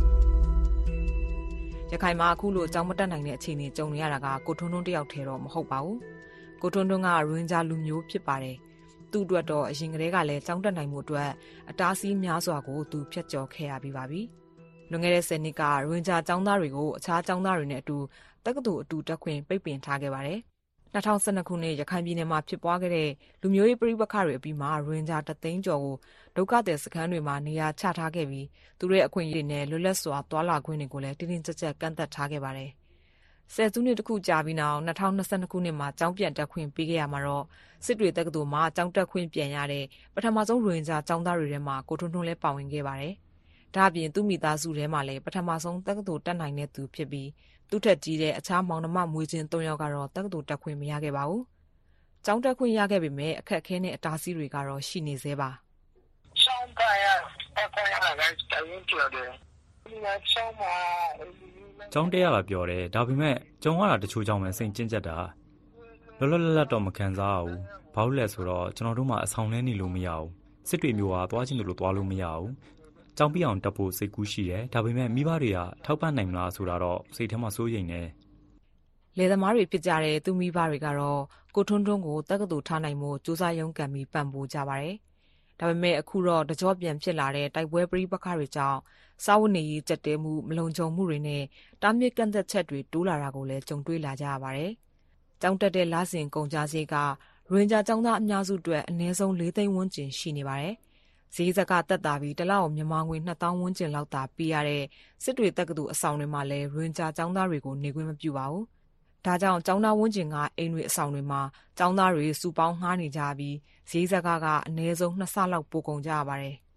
ရခိုင်မှာအခုလိုအကြောင်းမတက်နိုင်တဲ့အခြေအနေကြုံနေရတာကကိုထွန်းထွန်းတယောက်ထဲတော့မဟုတ်ပါဘူး။ကိုထွန်းထွန်းကရိုဟင်ဂျာလူမျိုးဖြစ်ပါတယ်။သူ့အတွက်တော့အရင်ကတည်းကလည်းကြောင်းတက်နိုင်မှုအတွက်အတားအဆီးများစွာကိုသူဖျက်ကျော်ခဲ့ရပြီးပါပြီ။လွန်ခဲ့တဲ့10နှစ်ကရိုဟင်ဂျာကျောင်းသားတွေကိုအခြားကျောင်းသားတွေနဲ့အတူတက္ကသိုလ်အတူတက်ခွင့်ပိတ်ပင်ထားခဲ့ပါတယ်။2012ခုနှစ်ရခိုင်ပြည်နယ်မှာဖြစ်ပွားခဲ့တဲ့လူမျိုးရေးပဋိပက္ခတွေအပြီးမှာရိုဟင်ဂျာ3သိန်းကျော်ကိုဒုက္ခသည်စခန်းတွေမှာနေရာချထားခဲ့ပြီးသူတို့ရဲ့အခွင့်အရေးတွေနဲ့လွတ်လပ်စွာသွာလာခွင့်တွေကိုလည်းတင်းတင်းကျပ်ကျပ်ကန့်သတ်ထားခဲ့ပါတယ်။ဆယ်စုနှစ်တခုကြာပြီးနောက်2022ခုနှစ်မှာကျောင်းပြန်တက်ခွင့်ပေးခဲ့ရမှာတော့စစ်တွေတက္ကသိုလ်မှာကျောင်းတက်ခွင့်ပြန်ရတဲ့ပထမဆုံးရိုဟင်ဂျာကျောင်းသားတွေထဲမှာကိုထွန်းထွန်းလည်းပါဝင်ခဲ့ပါတယ်။ဒါ့အပြင်သူ့မိသားစုထဲမှာလည်းပထမဆုံးတက္ကသိုလ်တက်နိုင်တဲ့သူဖြစ်ပြီးသူ့ထက်ကြီးတဲ့အခြားမောင်နှမမွေးချင်း3ယောက်ကတော့တက္ကသိုလ်တက်ခွင့်မရခဲ့ပါဘူး။ကျောင်းတက်ခွင့်ရခဲ့ပေမဲ့အခက်အခဲနဲ့အတားအဆီးတွေကတော့ရှိနေသေးပါ။ကျောင်းတက်ရတက်ခွင့်ရတာကတိုင်ပြောတယ်။ဒီမှာကျောင်းမှာကျောင်းတက်ရတာပြောတယ်ဒါပေမဲ့ကျုံရတာတချို့ကြောင့်ပဲစိတ်ကျဉ်ကျက်တာလောလောလတ်လတ်တော့မခံစားရဘူး။ဘာလို့လဲဆိုတော့ကျွန်တော်တို့မှအဆောင်လဲနေလို့မရဘူး။စစ်တွေမျိုးကသွားချင်လို့သွားလို့မရဘူး။ကျောင်းပြအောင်တက်ဖို့စိတ်ကူးရှိတယ်ဒါပေမဲ့မိဘတွေကထောက်ပံ့နိုင်မလားဆိုတာတော့စိတ်ထဲမှာစိုးရိမ်နေလယ်သမားတွေဖြစ်ကြတဲ့သူမိဘတွေကတော့ကိုထွန်းထွန်းကိုတက္ကသိုလ်ထားနိုင်မှုစူးစမ်းရုန်းကန်ပြီးပံ့ပိုးကြပါတယ်ဒါပေမဲ့အခုတော့တကြောပြန်ဖြစ်လာတဲ့တိုက်ပွဲပဋိပက္ခတွေကြောင့်စားဝတ်နေရေးကြက်တဲမှုမလုံခြုံမှုတွေနဲ့တားမြစ်ကန့်သက်ချက်တွေတိုးလာတာကိုလည်းကြုံတွေ့လာကြရပါတယ်ကျောင်းတက်တဲ့လစဉ်ကုန်ကြစည်ကရိုဟင်ဂျာကျောင်းသားအများစုအတွက်အနည်းဆုံး4သိန်းဝန်းကျင်ရှိနေပါတယ်ဈေးစကတက်တာပြီးတလောက်မြန်မာငွေ2000ဝန်းကျင်လောက်သာပေးရတဲ့စစ်တွေတက္ကသိုလ်အဆောင်တွေမှာလည်းရိုဟင်ဂျာကျောင်းသားတွေကိုနေခွင့်မပြုပါဘူး။ဒါကြောင့်ကျောင်းသားဝန်းကျင်ကအိမ်တွေအဆောင်တွေမှာကျောင်းသားတွေစုပေါင်းငှားနေကြပြီးဈေးစကကအနည်းဆုံး2ဆလောက်ပိုကုန်ကြရပါတယ်။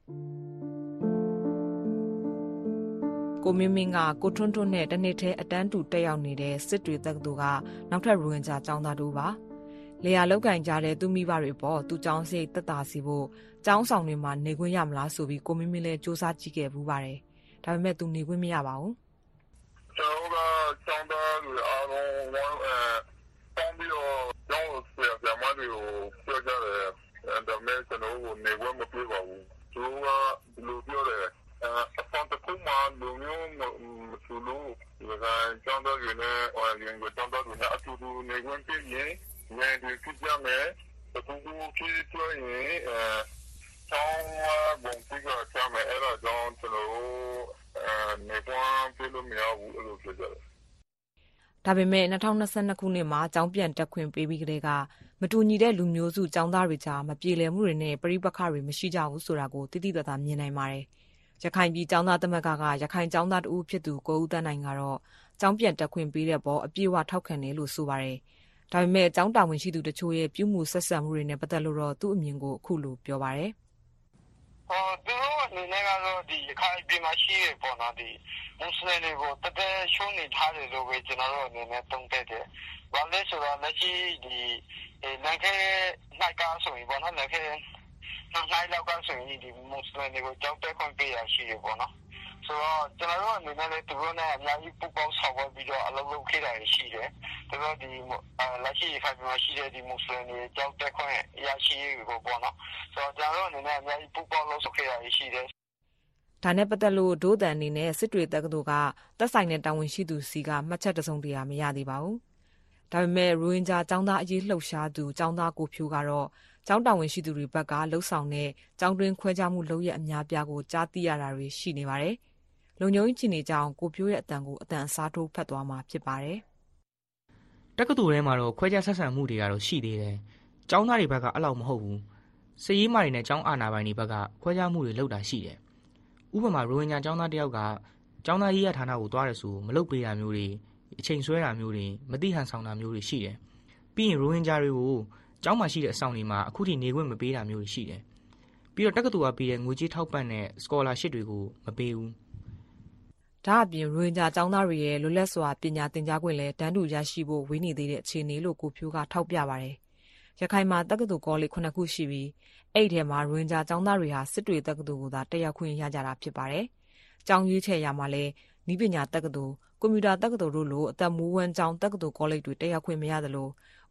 ကိုမင်းမင်းကကိုထွန်းထွန်းနဲ့တနေ့ထဲအတန်းတူတက်ရောက်နေတဲ့စစ်တွေတက္ကသိုလ်ကနောက်ထပ်ရိုဟင်ဂျာကျောင်းသားတို့ပါ။လေယာလောက်ကင်ကြတဲ့သူမိဘတွေပေါ်သူကျောင်းစိတ်တက်တာစီဖို့ကျောင်းဆောင်တွေမှာနေခွင့်ရမလားဆိုပြီးကိုမင်းမင်းလည်းစူးစမ်းကြည့်ခဲ့ဘူးပါတယ်။ဒါပေမဲ့သူနေခွင့်မရပါဘူး။ကျောင်းသားတွေအားလုံးတောင်းပြီးတော့ကျောင်းဆရာဆရာမတွေကိုပြောကြတယ်။ဒါပေမဲ့ကျွန်တော်တို့နေခွင့်မပေးပါဘူး။သူကလူပြောတယ်အဖေတခုမှလူမျိုးမဆိုလို့ဒါကကျောင်းသားတွေနဲ့ရင်ကကျောင်းသားတွေနဲ့အတူတူနေခွင့်ပေးရင်ဝင်ဒီကြည့်ကြမယ်။သူတို့ကြည့်ကြရင်ကျောင်းဘုံပြကချမယ်အဲ့ဒါကြောင့်ကျွန်တော်နေခွင့်ပေးလို့မရဘူးအဲ့လိုပြောကြတယ်။ဒါပေမဲ့2022ခုနှစ်မှာကျောင်းပြန်တက်ခွင့်ပေးပြီးကတည်းကမတူညီတဲ့လူမျိုးစုကျောင်းသားတွေကြားမပြေလည်မှုတွေနဲ့ပဋိပက္ခတွေမရှိကြဘူးဆိုတာကိုတိတိကျကျမြင်နိုင်ပါတယ်။ရခိုင်ပြည်ကျောင်းသားသမဂ္ဂကရခိုင်ကျောင်းသားတဦးဖြစ်သူကိုဦးတန်းနိုင်ကတော့ကျောင်းပြန်တက်ခွင့်ပေးတဲ့ပေါ်အပြည့်အဝထောက်ခံတယ်လို့ဆိုပါတယ်။ဒါပေမဲ့ကျောင်းတာဝန်ရှိသူတချို့ရဲ့ပြုမှုဆက်ဆံမှုတွေနဲ့ပတ်သက်လို့တော့သူ့အမြင်ကိုအခုလိုပြောပါတယ်။သူတို့အနေနဲ့ကတော့ဒီရခိုင်ပြည်မှာရှိရပေါ့နော်ဒီမွတ်စလင်တွေကိုတကယ်ရှုံးနေထားတယ်လို့ပဲကျွန်တော်တို့အနေနဲ့သုံးသပ်တယ်။ဘာလဲဆိုတော့လက်ရှိဒီနိုင်ငံနိုင်ကားဆိုရင်ပေါ့နော်နိုင်ငံနိုင်လောက်ကဆိုရင်ဒီမွတ်စလင်တွေကိုကြောက်တဲ့ခွင့်ပေးရရှိရပေါ့နော်။ဆိုတော့ကျွန်တော်တို့အနေနဲ့လည်းသူတို့နဲ့အများကြီးပူးပေါင်းဆောင်ရွက်ပြီးတော့အလုပ်လုပ်ခဲ့တာရှိတယ်။သူတို့ဒီလက်ရှိရခိုင်ပြည်မှာရှိတဲ့ဒီမွတ်စလင်တွေကြောက်တဲ့ခွင့်ရရှိရပေါ့နော်။ဆိုတော့ကျွန်တော်တို့အနေနဲ့အများကြီးပူးပေါင်းလုပ်ခဲ့တာရှိတယ်ဒါနဲ့ပတ်သက်လို့ဒိုးတန်အနေနဲ့စစ်တွေတက္ကသိုလ်ကသက်ဆိုင်တဲ့တာဝန်ရှိသူစီကမှတ်ချက်တစုံတရာမရသေးပါဘူး။ဒါပေမဲ့ရိုဟင်ဂျာကျောင်းသားအရေးလှုပ်ရှားသူကျောင်းသားကိုဖြိုးကတော့ကျောင်းတာဝန်ရှိသူတွေဘက်ကလှုပ်ဆောင်တဲ့ကျောင်းတွင်းခွဲခြားမှုလုပ်ရအများပြားကိုကြားသိရတာတွေရှိနေပါတယ်။လုံခြုံရေးချီနေကြအောင်ကိုဖြိုးရဲ့အတန်ကိုအတန်အစားထိုးဖတ်သွားမှာဖြစ်ပါတယ်။တက္ကသိုလ်ထဲမှာတော့ခွဲခြားဆက်ဆံမှုတွေကတော့ရှိသေးတယ်။ကျောင်းသားတွေဘက်ကအဲ့လောက်မဟုတ်ဘူး။စစ်ရေးမာတွေနဲ့ကျောင်းအာဏာပိုင်တွေဘက်ကခွဲခြားမှုတွေလုပ်တာရှိတယ်။ဥပမာရိုဟင်ဂျာကျောင်းသားတယောက်ကကျောင်းသားရေးရဌာနကိုသွားတယ်ဆိုမလုပ်ပေးတာမျိုးတွေအချိန်ဆွဲတာမျိုးတွေမတိဟန်ဆောင်တာမျိုးတွေရှိတယ်။ပြီးရင်ရိုဟင်ဂျာတွေကိုကျောင်းမှာရှိတဲ့အဆောင်တွေမှာအခုထိနေခွင့်မပေးတာမျိုးတွေရှိတယ်။ပြီးတော့တက္ကသိုလ်ကပေးတဲ့ငွေကြေးထောက်ပံ့တဲ့ scholarship တွေကိုမပေးဘူး။ဒါအပြင်ရိုဟင်ဂျာကျောင်းသားတွေရဲ့လွတ်လပ်စွာပညာသင်ကြားခွင့်လည်းတန်းတူရရှိဖို့ဝေးနေသေးတဲ့အခြေအနေလို့ကိုဖြိုးကထောက်ပြပါတယ်။ရခိုင်မှာတက္ကသိုလ်ကောလိပ်9ခုရှိပြီးအဲ့ဒီထဲမှာရိုဟင်ဂျာကျောင်းသားတွေဟာစစ်တွေတက္ကသိုလ်ကိုသာတက်ရောက်ခွင့်ရကြတာဖြစ်ပါတယ်။ကျောင်းရွေးချယ်ရာမှာလည်းနည်းပညာတက္ကသိုလ်ကွန်ပျူတာတက္ကသိုလ်တို့လိုအသက်မူဝမ်းကျောင်းတက္ကသိုလ်ကောလိပ်တွေတက်ရောက်ခွင့်မရသလို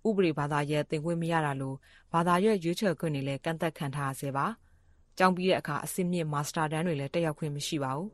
ဥပဒေဘာသာရပ်သင်ခွင့်မရတာလို့ဘာသာရပ်ရွေးချယ်ခွင့်တွေလည်းကန့်သတ်ခံထားရဆဲပါ။ကျောင်းပြီးတဲ့အခါအဆင့်မြင့်မာစတာတန်းတွေလည်းတက်ရောက်ခွင့်မရှိပါဘူး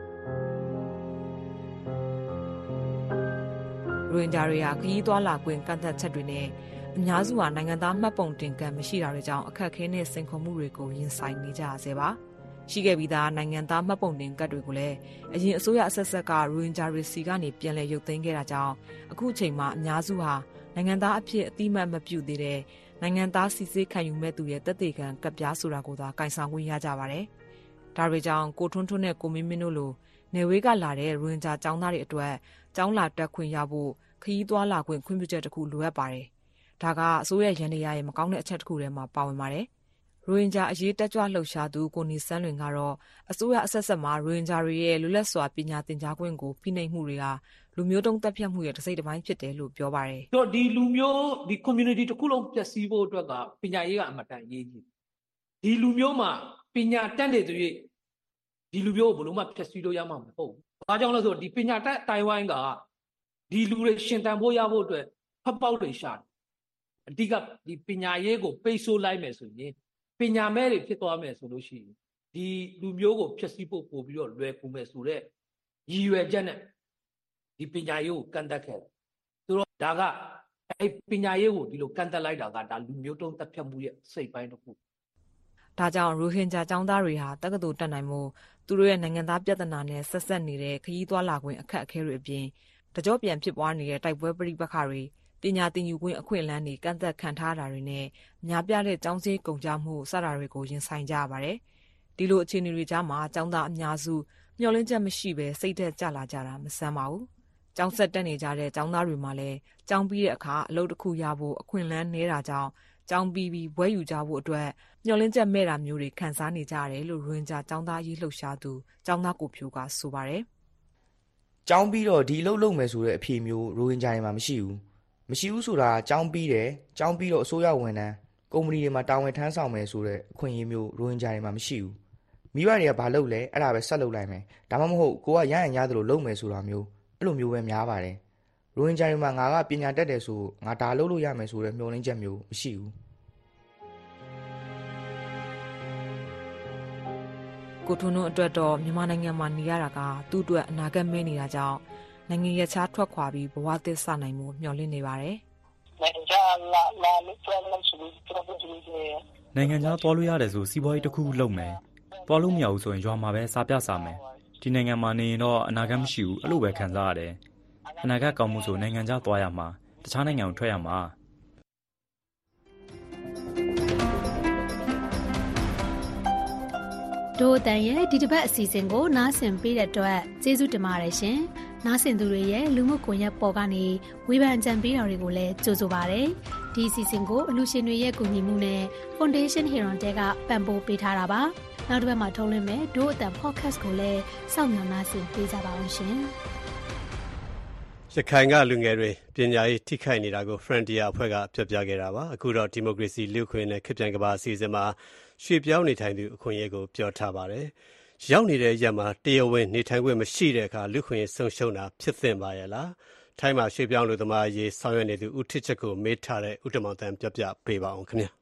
။ရိုဟင်ဂျာတွေဟာခရီးသွားလာခွင့်ကန့်သတ်ချက်တွေနဲ့အများစုဟာနိုင်ငံသားမှတ်ပုံတင်ကံမရှိတာတွေကြောင့်အခက်အခဲနဲ့စိန်ခေါ်မှုတွေကိုရင်ဆိုင်နေကြရဆဲပါ။ရှိခဲ့ပြီးသားနိုင်ငံသားမှတ်ပုံတင်ကတ်တွေကိုလည်းအရင်အစိုးရအဆက်ဆက်ကရိုဟင်ဂျာတွေစီကနေပြန်လည်ရုပ်သိမ်းခဲ့တာကြောင့်အခုအချိန်မှာအများစုဟာနိုင်ငံသားအဖြစ်အတိအမှတ်မပြုသေးတဲ့နိုင်ငံသားစီစစ်ခံယူမဲ့သူရဲ့သက်သေခံကတ်ပြားဆိုတာကိုသာကင်ဆောင်ခွင့်ရကြပါတယ်။ဒါတွေကြောင့်ကိုထွန်းထွန်းနဲ့ကိုမင်းမင်းတို့လိုနယ်ဝေးကလာတဲ့ရိုဟင်ဂျာကျောင်းသားတွေအတွက်ကျောင်းလာတက်ခွင့်ရဖို့ခရီးသွားလာခွင့်ခွင့်ပြုချက်တစ်ခုလိုအပ်ပါတယ်။ဒါကအစိုးရရန်တရားရဲ့မကောင်းတဲ့အချက်တစ်ခုထဲမှာပါဝင်ပါတယ်။ရိုဟင်ဂျာအရေးတက်ကြွလှုပ်ရှားသူကိုနေဆန်းလွင်ကတော့အစိုးရအဆက်ဆက်မှာရိုဟင်ဂျာတွေရဲ့လွတ်လပ်စွာပညာသင်ကြားခွင့်ကိုဖိနှိပ်မှုတွေကလူမျိုးတုံးတပ်ဖြတ်မှုရဲ့တစ်စိတ်တစ်ပိုင်းဖြစ်တယ်လို့ပြောပါတယ်။ဒီလူမျိုးဒီ community တစ်ခုလုံးပျက်စီးဖို့အတွက်ကပညာရေးကအမတန်အရေးကြီး။ဒီလူမျိုးမှာပညာတတ်တဲ့သူတွေဒီလူမျိုးကိုဘယ်လိုမှဖျက်ဆီးလို့ရမှာမဟုတ်ဘူး။ဘာကြောင့်လဲဆိုတော့ဒီပညာတတ်တိုင်ဝိုင်းကဒီလူတွေရှင်သန်ဖို့ရဖို့အတွက်ဖက်ပေါက်တွေရှာတယ်။အဓိကဒီပညာရေးကိုပိတ်ဆို့လိုက်မယ်ဆိုရင်ပညာမဲ့တွေဖြစ်သွားမယ်ဆိုလို့ရှိရင်ဒီလူမျိုးကိုဖျက်ဆီးဖို့ပို့ပြီးတော့လွယ်ကူမယ်ဆိုတော့ရည်ရွယ်ချက်နဲ့ဒီပညာရေးကိုကန့်သတ်ခဲ့တယ်ဆိုတော့ဒါကပညာရေးကိုဒီလိုကန့်သတ်လိုက်တာကဒါလူမျိုးတုံးတပ်ဖြတ်မှုရဲ့စိတ်ပိုင်းတစ်ခုဒါကြောင့်ရိုဟင်ဂျာကျောင်းသားတွေဟာတက္ကသိုလ်တက်နိုင်မှုသူတို့ရဲ့နိုင်ငံသားပြဿနာနဲ့ဆက်ဆက်နေတဲ့ခရီးသွားလာခွင့်အခက်အခဲတွေအပြင်တကြောပြန်ဖြစ်ပွားနေတဲ့တိုက်ပွဲပဋိပက္ခတွေပညာသင်ယူခွင့်အခွင့်အလမ်းတွေကန့်သက်ခံထားတာတွေနဲ့များပြားတဲ့ကျောင်းစည်းကုန်ကြမှုစတာတွေကိုရင်ဆိုင်ကြရပါတယ်။ဒီလိုအခြေအနေတွေကြားမှာကျောင်းသားအများစုမျှော်လင့်ချက်မရှိဘဲစိတ်သက်ကြလာကြတာမဆန်းပါဘူး။ကျောင်းဆက်တက်နေကြတဲ့ကျောင်းသားတွေမှာလည်းကျောင်းပြီးတဲ့အခါအလုပ်တစ်ခုရဖို့အခွင့်အလမ်းနည်းတာကြောင့်ကျောင်းပြီးဘွဲယူကြဖို့အတွက်မျှော်လင့်ချက်မဲ့တာမျိုးတွေခံစားနေကြရတယ်လို့ရိုဟင်ဂျာကျောင်းသားရေးလှုပ်ရှားသူကျောင်းသားကိုဖြိုးကဆိုပါတယ်။ကျောင်းပြီးတော့ဒီအလုပ်လုပ်မယ်ဆိုတဲ့အဖြေမျိုးရိုဟင်ဂျာတွေမှာမရှိဘူးဆိုတာကျောင်းပြီးတယ်ကျောင်းပြီးတော့အစိုးရဝန်ထမ်းကုမ္ပဏီတွေမှာတာဝန်ထမ်းဆောင်မယ်ဆိုတဲ့အခွင့်အရေးမျိုးရိုဟင်ဂျာတွေမှာမရှိဘူးမိဘတွေကဘာလုပ်လဲအဲ့ဒါပဲဆက်လုပ်လိုက်မယ်ဒါမှမဟုတ်ကိုကရရင်ရတယ်လို့လုပ်မယ်ဆိုတာမျိုးအဲ့လိုမျိုးပဲများပါတယ်ရိုဟင်ဂျာတွေမှာငါကပညာတတ်တယ်ဆိုငါဒါလုပ်လို့ရမယ်ဆိုတဲ့မျှော်လင့်ချက်မျိုးမရှိဘူးကိုထွန်းတို့အတွက်တော့မြန်မာနိုင်ငံမှာနေရတာကသူ့အတွက်အနာဂတ်မဲနေတာကြောင့်နိုင်ငံရခြားထွက်ခွာပြီးဘဝသစ်စနိုင်မှုမျှော်လင့်နေပါတယ်နိုင်ငံခြားသွားလို့ရတယ်ဆိုစီးပွားရေးတစ်ခုလုပ်မယ်သွားလို့မရဘူးဆိုရင်ရွာမှာပဲစာပြစာမယ်ဒီနိုင်ငံမှာနေရင်တော့အနာဂတ်မရှိဘူးအဲ့လိုပဲခံစားရတယ်အနာဂတ်ကောင်းမှုဆိုနိုင်ငံခြားသွားရမှာတခြားနိုင်ငံကိုထွက်ရမှာဒို့အတန်ရဲ့ဒီတစ်ပတ်အစီအစဉ်ကိုနားဆင်ပေးတဲ့အတွက်ကျေးဇူးတင်ပါတယ်ရှင်။နားဆင်သူတွေရဲ့လူမှုကွန်ရက်ပေါ်ကနေဝေဖန်ကြံပေးတာတွေကိုလည်းကြိုဆိုပါရစေ။ဒီအစီအစဉ်ကိုအလှူရှင်တွေရဲ့ကူညီမှုနဲ့ Foundation Heron တဲကပံ့ပိုးပေးထားတာပါ။နောက်တစ်ပတ်မှာထုတ်လွှင့်မယ်ဒို့အတန် podcast ကိုလည်းစောင့်မျှော်နားဆင်ပေးကြပါအောင်ရှင်။ရခိုင်ကလူငယ်တွေပညာရေးထိခိုက်နေတာကို Frontier အဖွဲ့ကပြောပြခဲ့တာပါ။အခုတော့ဒီမိုကရေစီလူ့ခွင့်နဲ့ခေတ်ပြိုင်ကမ္ဘာအစီအစဉ်မှာရွှေ့ပြောင်းနေထိုင်သူအခွင့်အရေးကိုပြောထားပါတယ်။ရောက်နေတဲ့ရက်မှာတရားဝင်နေထိုင်ခွင့်မရှိတဲ့အခါလူ့ခွင့်ရေးဆုံးရှုံးတာဖြစ်သင့်ပါရဲ့လား။ထိုင်းမှာရွှေ့ပြောင်းလူသမားရေးဆောင်ရွက်နေသူဦးထစ်ချက်ကိုမေးထားတဲ့ဦးတမောင်တန်းပြောပြပေးပါအောင်ခင်ဗျာ။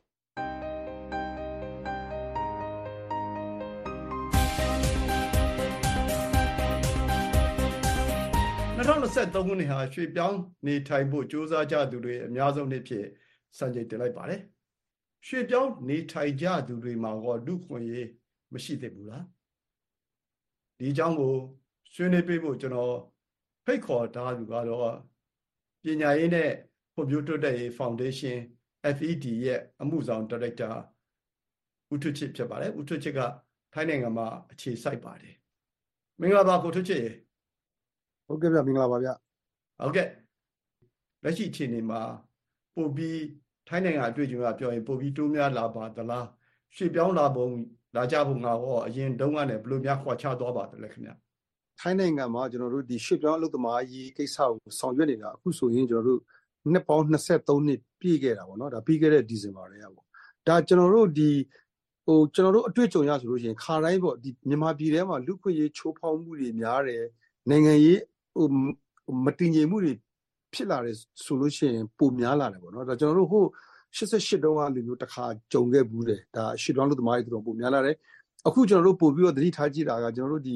2023ခုနှစ်ဟာရွှေ့ပြောင်းနေထိုင်ဖို့ကြိုးစားကြသူတွေအများဆုံးနှစ်ဖြစ်စံချိန်တင်လိုက်ပါတယ်။ရွှေ့ပြောင်းနေထိုင်ကြသူတွေမှာတော့လူခွင့်ရေးမရှိသေးဘူးလား။ဒီအကြောင်းကိုဆွေးနွေးပေးဖို့ကျွန်တော်ဖိတ်ခေါ်ထားသူကတော့ပညာရေးနဲ့ဖွံ့ဖြိုးတိုးတက်ရေးဖောင်ဒေးရှင်း FED ရဲ့အမှုဆောင်ဒါရိုက်တာဦးထွတ်ချစ်ဖြစ်ပါတယ်။ဦးထွတ်ချစ်ကထိုင်းနိုင်ငံမှာအခြေစိုက်ပါတယ်။မင်္ဂလာပါကိုထွတ်ချစ်ရေဟုတ်ကဲ့ဗျမင်္ဂလာပါဗျဟုတ်ကဲ့လက်ရှိအခြေအနေမှာပို့ပြီးထိုင်းနိုင်ငံအတွေ့အကြုံကပြောရင်ပို့ပြီးတိုးများလာပါသလားရွှေ့ပြောင်းလာကြဖို့ငါဟောအရင်တုန်းကလည်းဘယ်လိုများခွာခြားသွားပါသလဲခင်ဗျထိုင်းနိုင်ငံမှာကျွန်တော်တို့ဒီရွှေ့ပြောင်းအလုပ်သမားရေးကိစ္စကိုဆောင်ရွက်နေတာအခုဆိုရင်ကျွန်တော်တို့နှစ်ပေါင်း23နှစ်ပြည့်ခဲ့တာပေါ့နော်ဒါပြီးခဲ့တဲ့ဒီဇင်ဘာထဲကပေါ့ဒါကျွန်တော်တို့ကျွန်တော်တို့အတွေ့အကြုံရဆိုလို့ရှိရင်ခါတိုင်းပေါ့ဒီမြန်မာပြည်ထဲမှာလူခွင့်ရေးချိုးဖောက်မှုတွေများတယ်နိုင်ငံရေးမတည်ငြိမ်မှုတွေဖြစ်လာတယ်ဆိုလို့ရှိရင်ပုံများလာတယ်ပေါ့နော်ဒါကျွန်တော်တို့ဟို88တုန်းကလူမျိုးတစ်ခါကြုံခဲ့ဘူးတယ်ဒါရှစ်တောင်းလို့သမားတွေတော်ပုံများလာတယ်အခုကျွန်တော်တို့ပို့ပြီးတော့သတိထားကြည့်တာကကျွန်တော်တို့ဒီ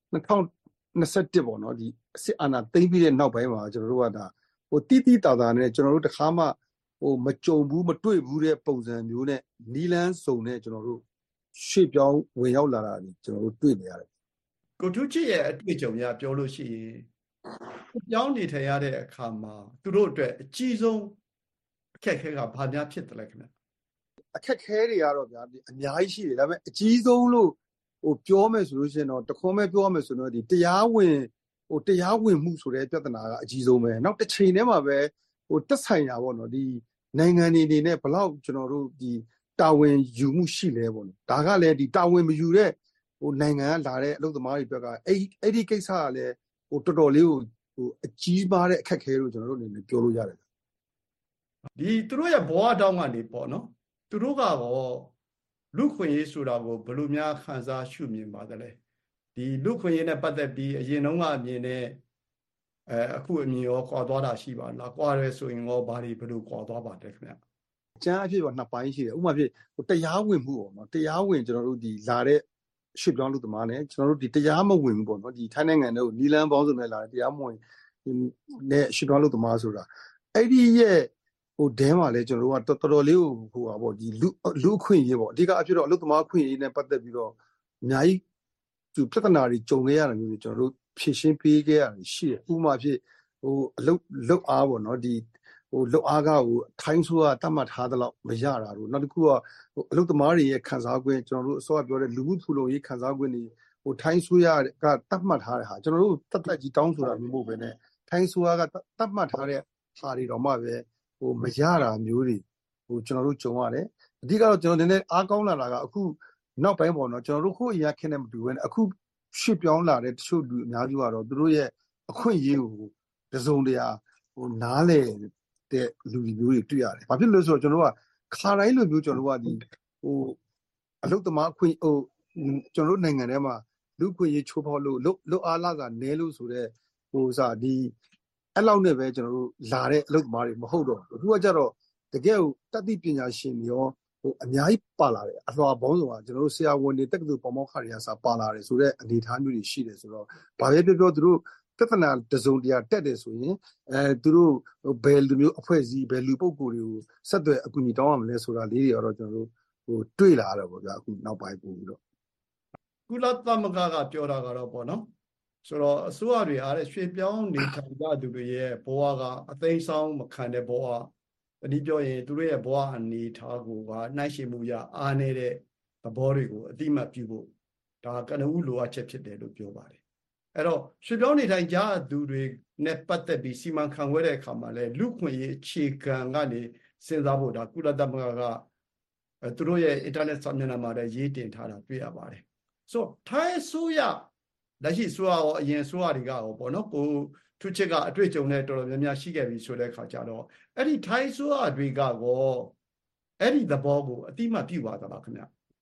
2021ပေါ့နော်ဒီစစ်အာဏာသိမ်းပြီးတဲ့နောက်ပိုင်းမှာကျွန်တော်တို့ကဒါဟိုတိတိတာတာနဲ့ကျွန်တော်တို့တစ်ခါမှဟိုမကြုံဘူးမတွေ့ဘူးတဲ့ပုံစံမျိုးနဲ့နီလန်းစုံနဲ့ကျွန်တော်တို့ရှေ့ပြောင်းဝင်ရောက်လာတာကျွန်တော်တို့တွေ့နေရတယ်ကိုထုချစ်ရဲ့အတွေ့အကြုံရပြောလို့ရှိရင်ပြောင်းနေထိုင်ရတဲ့အခါမှာသူတို့အတွက်အကြီးဆုံးအခက်အခဲကဘာများဖြစ်တယ်လဲခင်ဗျအခက်ခဲတွေကတော့ဗျာအများကြီးရှိတယ်ဒါပေမဲ့အကြီးဆုံးလို့ဟိုပြောမယ်ဆိုလို့ရှိရင်တော့တခွန်းပဲပြောရမယ်ဆိုတော့ဒီတရားဝင်မှုဆိုတဲ့ပြဿနာကအကြီးဆုံးပဲနောက်တစ်ချိန်တည်းမှာပဲဟိုတက်ဆိုင်ရာပေါ့နော်ဒီနိုင်ငံတွေအနေနဲ့ဘလောက်ကျွန်တော်တို့ဒီတာဝန်ယူမှုရှိလဲပေါ့နော်ဒါကလည်းဒီတာဝန်မယူတဲ့ဟိုနိုင်ငံကလာတဲ့အလုပ်သမားတွေဘက်ကအဲ့ဒီကိစ္စကလည်းဟိုတော်တော်လေးကိုဟိုအကြီးမားတဲ့အခက်ခဲလို့ကျွန်တော်တို့အနေနဲ့ပြောလို့ရတယ်ဒီသူတို့ရဲ့ဘဝတောင်းကနေပေါ့နော်သူတို့ကတော့လူခွင့်ရေးဆိုတာကိုဘယ်လိုများခံစားရှုမြင်ပါသလဲဒီလူခွင့်ရေးနဲ့ပတ်သက်ပြီးအရင်တုန်းကအမြင်နဲ့အခုအမြင်ရောကွာသွားတာရှိပါလားကွာရဲဆိုရင်ရောဘာတွေဘယ်လိုကွာသွားပါလဲခင်ဗျအကျန်းအဖြစ်တော့နှစ်ပိုင်းရှိတယ်ဥပမာဖြစ်ဟိုတရားဝင်မှုပေါ့နော်တရားဝင်ကျွန်တော်တို့ဒီလာတဲ့ရှစ်ပြောင်းလူသမားနဲ့ကျွန်တော်တို့ဒီတရားမဝင်ဘူးပေါ့နော်ဒီထိုင်းနိုင်ငံတို့နီလန်းပေါင်းစုံနဲ့လာတဲ့တရားမဝင်နဲ့ရှစ်ပြောင်းလူသမားဆိုတာအဲ့ဒီရဲ့ဟိုဒဲမှာလဲကျွန်တော်တို့ကတော်တော်လေးဟိုပါပေါ့ဒီလူအခွင့်ရေးပေါ့အဓိကအဖြစ်တော့အလုပ်သမားအခွင့်ရေးနဲ့ပတ်သက်ပြီးတော့အများကြီးသူပြဿနာတွေကြုံခဲ့ရတာမျိုးတွေကျွန်တော်တို့ဖြေရှင်းပေးခဲ့ရတယ်ရှိတယ်ဥပမာဖြစ်ဟိုအလုပ်အားပေါ့နော်ဒီဟိုလုပ်အားကဟိုထိုင်းဆိုကတတ်မှတ်ထားတဲ့လောက်မရတာတို့နောက်တစ်ခုကဟိုအလုပ်သမားတွေရဲ့ခံစား권ကျွန်တော်တို့အစောကပြောတဲ့လူမှုဖူလုံရေးခံစား권တွေဟိုထိုင်းဆိုရကတတ်မှတ်ထားတဲ့ဟာကျွန်တော်တို့တက်ကြီးတောင်းဆိုတာမျိုးမဟုတ်ပဲねထိုင်းဆိုကတတ်မှတ်ထားတဲ့ဟာတွေတော့မှပဲဟိုမရတာမျိုးတွေဟိုကျွန်တော်တို့ကြုံရတယ်အဓိကတော့ကျွန်တော်နည်းနည်းအားကောင်းလာတာကအခုနောက်ပိုင်းပေါ့နော်ကျွန်တော်တို့ခိုးအရာခင်းနေမတူဘဲအခုရှစ်ပြောင်းလာတဲ့တချို့လူအများစုကတော့သူတို့ရဲ့အခွင့်အရေးကိုတစုံတရာဟိုနားလေတဲ့လူမျိုးတွေတွေ့ရတယ်။ဘာဖြစ်လို့လဲဆိုတော့ကျွန်တော်တို့ကခါတိုင်းလိုမျိုးကျွန်တော်တို့ကဒီဟိုအလုပ်သမားအခွင့်ဟိုကျွန်တော်တို့နိုင်ငံထဲမှာလူခွင့်ရေးချိုးဖောက်လို့လုအားလာကနဲလို့ဆိုတော့ဟိုစာဒီအဲ့လောက်နဲ့ပဲကျွန်တော်တို့လာတဲ့အလုပ်သမားတွေမဟုတ်တော့ဘူး။အခုကကြတော့တကယ်ကိုတတ်သိပညာရှင်တွေရောဟိုအများကြီးပါလာတယ်အလွှာပေါင်းစုံကကျွန်တော်တို့ဆရာဝန်တွေတက္ကသိုလ်ပေါမောက္ခတွေကစာပါလာတယ်ဆိုတော့အနေအထားမျိုးတွေရှိတယ်ဆိုတော့ဘာပဲပြောသူတို့ပြဿနာတစုံတရာတက်တယ်ဆိုရင်သူတို့ဘယ်လူမျိုးအဖွဲ့အစည်းဘယ်လူပုဂ္ဂိုလ်တွေကိုဆက်သွယ်အကူအညီတောင်းရမလဲဆိုတာလေးတွေတော့ကျွန်တော်တို့ဟိုတွေ့လာရတော့ပေါ့ဗျာအခုနောက်ပိုင်းပို့ပြီးတော့ကုလသမဂ္ဂကပြောတာကတော့ပေါ့နော်ဆိုတော့အစိုးရတွေအားတဲ့ရွှေပြောင်းနေထိုင်ကြသူတွေရဲ့ဘဝကအသိဆောင်မခံတဲ့ဘဝအဒီပြောရင်သူတို့ရဲ့ဘဝအနေထားကိုကနှိုင်းယှဉ်မှုရအားနေတဲ့သဘောတွေကိုအတိမတ်ပြုဖို့ဒါကနဦးလိုအပ်ချက်ဖြစ်တယ်လို့ပြောပါတယ်အဲ့တော့ရွှေပြောင်းနေထိုင်ကြသူတွေနဲ့ပတ်သက်ပြီးစီမံခန့်ခွဲတဲ့အခါမှာလဲလူခွင့်ရေးအခြေခံကနေစဉ်းစားဖို့ဒါကုလသမဂ္ဂကသူတို့ရဲ့ internet စာမျက်နှာမှာလည်းရေးတင်ထားတာတွေ့ရပါတယ်ဆိုထိုင်းဆိုရလက်ရှိဆိုရရောအရင်ဆိုရတွေကရောပေါ့နော်ကိုထုချစ်ကအတွေ့အကြုံနဲ့တော်တော်များများရှိခဲ့ပြီဆိုတဲ့အခါကျတော့အဲ့ဒီထိုင်းဆိုရတွေကရောအဲ့ဒီသဘောကိုအတိမတ်ပြုပါသလားခင်ဗျ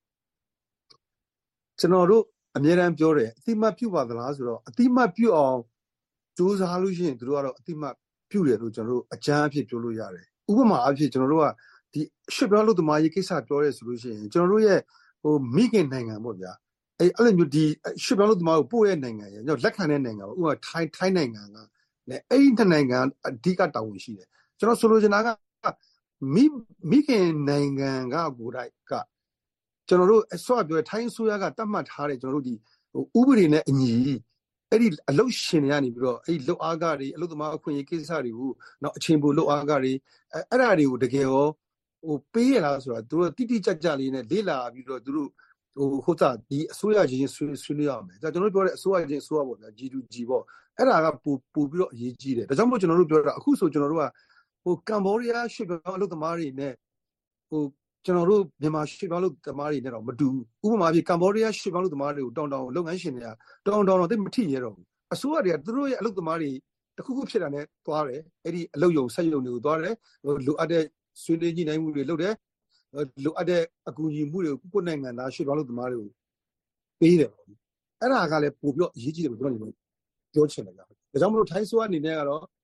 ကျွန်တော်တို့အများအားပြောတယ်အတိမတ်ပြုပါသလားဆိုတော့အတိမတ်ပြုအောင်စူးစမ်းလို့ရှိရင်သူတို့ကတော့အတိမတ်ပြုတယ်လို့ကျွန်တော်တို့အကြမ်းအဖြစ်ပြောလို့ရတယ်ဥပမာအဖြစ်ကျွန်တော်တို့ကဒီရှစ်ပြောင်းလို့တမားရေးကိစ္စပြောရဲဆိုလို့ရှိရင်ကျွန်တော်တို့ရဲ့ဟိုမိခင်နိုင်ငံပေါ့ဗျာအဲ့လိုမျိုးဒီရှစ်ပြောင်းလို့တမားကိုပို့ရဲ့နိုင်ငံရဲ့ကျွန်တော်လက်ခံတဲ့နိုင်ငံပေါ့ဥပမာထိုင်းနိုင်ငံကလည်းအဲ့ဒီနိုင်ငံအဓိကတာဝန်ရှိတယ်ကျွန်တော်ဆိုလိုချင်တာကမိခင်နိုင်ငံကကိုယ်တိုင်ကကျွန်တော်တို့အစောပြောထိုင်းဆိုရကတတ်မှတ်ထားတယ်ကျွန်တော်တို့ဒီဟိုဥပဒေနဲ့အညီအဲ့ဒီအလုပ်ရှင်တွေကနေပြီးတော့အဲ့ဒီလုပ်အားကတွေအလုပ်သမားအခွင့်အရေးကိစ္စတွေကိုနောက်အချိန်ပိုလုပ်အားကတွေအဲ့ဒါတွေကိုတကယ်ရောဟိုပေးရလားဆိုတာသူတို့တိတိကျကျလေးနဲ့လေ့လာပြီးတော့သူတို့ဟိုဒီအစိုးရချင်းဆွေးနွေးရမယ်ဒါကျွန်တော်တို့ပြောတဲ့အစိုးရချင်းဆိုရပေါ့ဗျာ G2G ပေါ့အဲ့ဒါကပို့ပြီးတော့အရေးကြီးတယ်ဒါကြောင့်မို့ကျွန်တော်တို့ပြောတာအခုဆိုကျွန်တော်တို့ကဟိုကမ္ဘောဒီးယားရွှေ့ပြောင်းအလုပ်သမားတွေနဲ့ဟိုကျွန်တော်တို့မြန်မာရွှေ့ပြောင်းအလုပ်သမားတွေနဲ့တော့မတူဘူးဥပမာပြကမ္ဘောဒီးယားရွှေ့ပြောင်းအလုပ်သမားတွေကိုတောင်းလုပ်ငန်းရှင်တွေကတောင်းတော့သိမထိရတော့ဘူးအစိုးရတွေကသူတို့ရဲ့အလုပ်သမားတွေတခုခုဖြစ်တာနဲ့သွားတယ်အဲ့ဒီအလုပ်ယုံဆက်ယုံတွေကိုသွားတယ်လိုအပ်တဲ့ဆွေးနွေးညှိနှိုင်းမှုတွေလုပ်တယ်လိုအပ်တဲ့အကူအညီမှုတွေကိုကိုယ့်နိုင်ငံသားရွှေ့ပြောင်းအလုပ်သမားတွေကိုပေးတယ်ပေါ့အဲ့ဒါကလည်းပို့ပြီးအရေးကြီးတယ်လို့ကျွန်တော်ပြောချင်တယ်ဗျာဒါကြောင့်မလို့ထိုင်းဆိုအနေနဲ့ကတော့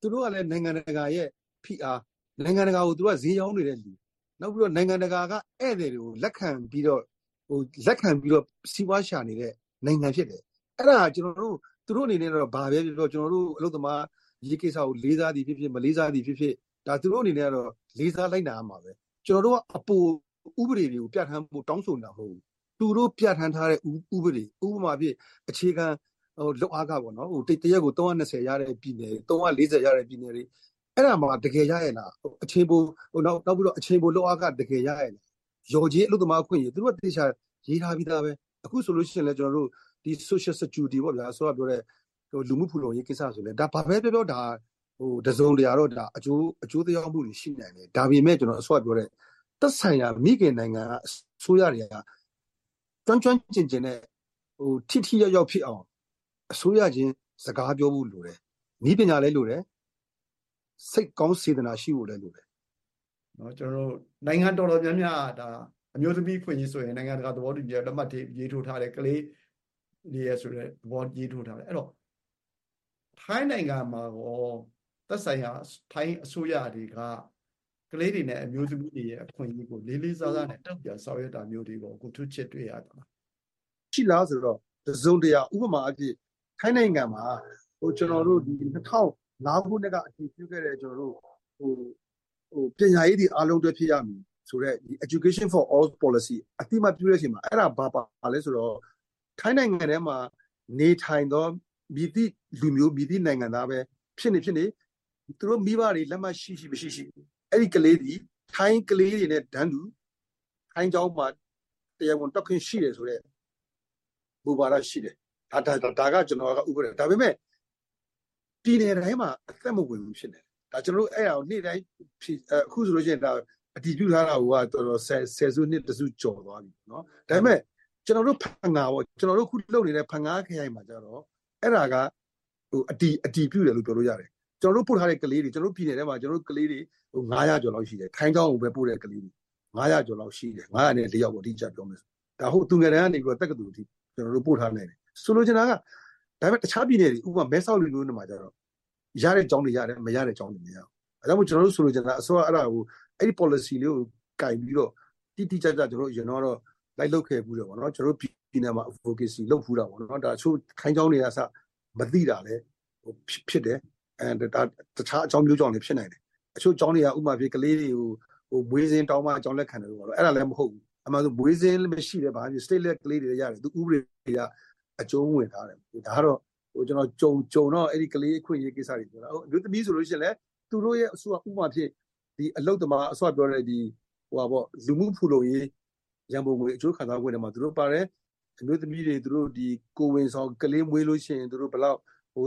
သူတို့ကလည်းနိုင်ငံတကာရဲ့ဖိအားနိုင်ငံတကာကိုသူကဈေးရောင်းနေတဲ့လူနောက်ပြီးတော့နိုင်ငံတကာကဧည့်သည်တွေကိုလက်ခံပြီးတော့စီးပွားရှာနေတဲ့နိုင်ငံဖြစ်တယ်အဲ့ဒါကျွန်တော်တို့သူတို့အနေနဲ့တော့ဘာပဲပြောကျွန်တော်တို့အလုပ်သမားဒီကိစ္စကိုလေးစားသည်ဖြစ်ဖြစ်မလေးစားသည်ဖြစ်ဖြစ်ဒါသူတို့အနေနဲ့ကတော့လေးစားလိုက်နာရမှာပဲကျွန်တော်တို့ကအပေါ်ဥပဒေတွေကိုပြဋ္ဌာန်းဖို့တောင်းဆိုတာမဟုတ်ဘူးသူတို့ပြဋ္ဌာန်းထားတဲ့ဥပဒေဥပမာဖြစ်အခြေခံလောက်အားကပေါ့နော်တရက်ကို320ရတဲ့ပြည်နယ်340ရတဲ့ပြည်နယ်တွေအဲ့ဒါမှတကယ်ရရဲ့လားအချင်းပိုနောက်ပြီးတော့အချင်းပိုလောက်အားကတကယ်ရရဲ့လားရော်ကြီးအလုပ်သမားခွင့်ရသူတို့ကတေချာရေးထားပြီးသားပဲအခုဆိုလို့ရှိရင်လည်းကျွန်တော်တို့ဒီ social security ပေါ့ဗျာဆိုတော့ပြောတဲ့လူမှုဖူလုံရေးကိစ္စဆိုလဲဒါဘာပဲပြောဒါတစုံတရာတော့ဒါအကျိုးတရားမှုတွေရှိနိုင်တယ်ဒါပေမဲ့ကျွန်တော်အစောပြောတဲ့သက်ဆိုင်ရာမိခင်နိုင်ငံကအစိုးရတွေကကျွမ်းကျင်နဲ့ထိထိရောက်ဖြစ်အောင်အစိုးရချင်းစကားပြောဖို့လိုတယ်နည်းပညာလည်းလိုတယ်စိတ်ကောင်းစေတနာရှိဖို့လည်းလိုတယ်နော်ကျွန်တော်တို့နိုင်ငံတော်တော်များများဒါအမျိုးသမီးခွင့်ရေးဆိုရင်နိုင်ငံတကာသဘောတူညီချက်လက်မှတ်ရေးထိုးထားတယ်ကလေးတွေရဆိုတဲ့သဘောရေးထိုးထားတယ်အဲ့တော့ထိုင်းနိုင်ငံမှာရောသက်ဆိုင်ရာထိုင်းအစိုးရတွေကကလေးတွေနဲ့အမျိုးသမီးတွေရဲ့အခွင့်အရေးကိုလေးလေးစားစားနဲ့တောက်ပြဆောင်ရွက်တာမျိုးတွေကိုအခုထွတ်ချက်တွေ့ရတာရှိလားဆိုတော့ဇုံတရားဥပမာအဖြစ်ထိုင်းနိုင်ငံမှာကျွန်တော်တို့ဒီ2005ခုနှစ်ကအတည်ပြုခဲ့တဲ့ကျွန်တော်တို့ပညာရေးတွေအားလုံးတွဲဖြစ်ရမည်ဆိုတော့ဒီ education for all policy အတိမပြုတဲ့အချိန်မှာအဲ့ဒါဘာပါလဲဆိုတော့ထိုင်းနိုင်ငံထဲမှာနေထိုင်သောမြစ်တိလူမျိုးမြစ်တိနိုင်ငံသားပဲဖြစ်နေသူတို့မိဘတွေလက်မှတ်ရှိမရှိအဲ့ဒီကလေးတွေထိုင်းကလေးတွေနဲ့တန်းတူထိုင်းကျောင်းမှာတရားဝင်တက်ခွင့်ရှိတယ်ဆိုတော့ဘူပါရရှိတယ်ဒါကကျွန်တော်ကဥပဒေဒါပေမဲ့ပြည်နယ်တိုင်းမှာအသက်မဝင်ဘူးဖြစ်နေတယ်ဒါကျွန်တော်တို့အဲ့ဒါကိုနေ့တိုင်းအခုဆိုလို့ရှိရင်ဒါအတည်ပြုထားတာကတော်တော်ဆယ်စုနှစ်တစုကျော်သွားပြီเนาะဒါပေမဲ့ကျွန်တော်တို့ဖန်ငါပေါ့ကျွန်တော်တို့ခုလုပ်နေတဲ့ဖန်ငါခရိုင်မှာကျတော့အဲ့ဒါကအတည်ပြုတယ်လို့ပြောလို့ရတယ်ကျွန်တော်တို့ပို့ထားတဲ့ကလေးတွေကျွန်တော်တို့ပြည်နယ်ထဲမှာကျွန်တော်တို့ကလေးတွေ900ကျော်လောက်ရှိတယ်ထိုင်းကျောင်းကိုပဲပို့တဲ့ကလေးတွေ900ကျော်လောက်ရှိတယ်900နဲ့4ယောက်ပေါ့အတိအကျပြောမယ်ဆိုဒါဟုတ်သူငယ်တန်းကနေပြီးတော့တက္ကသိုလ်အထိကျွန်တော်တို့ပို့ထားနိုင်တယ်ဆိုလိုချင်တာကဒါပေမဲ့တခြားပြည်နယ်တွေဥပမာမဲဆောက်လူမျိုးတွေမှာကျတော့ရတဲ့ကျောင်းတွေရတယ်မရတဲ့ကျောင်းတွေမရဘူးအဲဒါမို့ကျွန်တော်တို့ဆိုလိုချင်တာအစိုးရအဲ့ဒါကိုအဲ့ဒီ policy လေးကိုကင်ပြီးတော့တိကျကျွန်တော်တို့ရင်တော့လိုက်လုပ်ခဲ့ဘူးတယ်ပေါ့နော်ကျွန်တော်တို့ပြည်နယ်မှာ advocacy လုပ်ဖူးတာပေါ့နော်ဒါအချို့ခိုင်းကျောင်းတွေကစမသိတာလဲဖြစ်တယ်အဲဒါတခြားအကြောင်းမျိုးကြောင့်လည်းဖြစ်နိုင်တယ်အချို့ကျောင်းတွေကဥပမာပြကလေးတွေကိုမွေးစင်းတောင်းမှအကြောင်းလက်ခံတယ်ပေါ့နော်အဲ့ဒါလည်းမဟုတ်ဘူးအမှန်ဆိုမွေးစင်းမရှိတယ်ဘာဖြစ် state လက်ကလေးတွေရတယ်သူဥပဒေတွေကအကျုံးဝင်ထားတယ်ဒါကတော့ကျွန်တော်ကြုံတော့အဲ့ဒီကလေးအခွင့်အရေးကိစ္စတွေပြောတာအမျိုးသမီးဆိုလို့ရှိရင်လည်းသူတို့ရဲ့အစိုးရဥပမာဖြစ်ဒီအလုပ်သမားအစိုးရပြောတဲ့ဒီပေါ့လူမှုဖူလုံရေးရန်ပုံငွေအကျိုးခံစားခွင့်တွေမှာသူတို့ပါတယ်အမျိုးသမီးတွေသူတို့ဒီကိုဝင်ဆောင်ကလေးမွေးလို့ရှိရင်သူတို့ဘယ်လောက်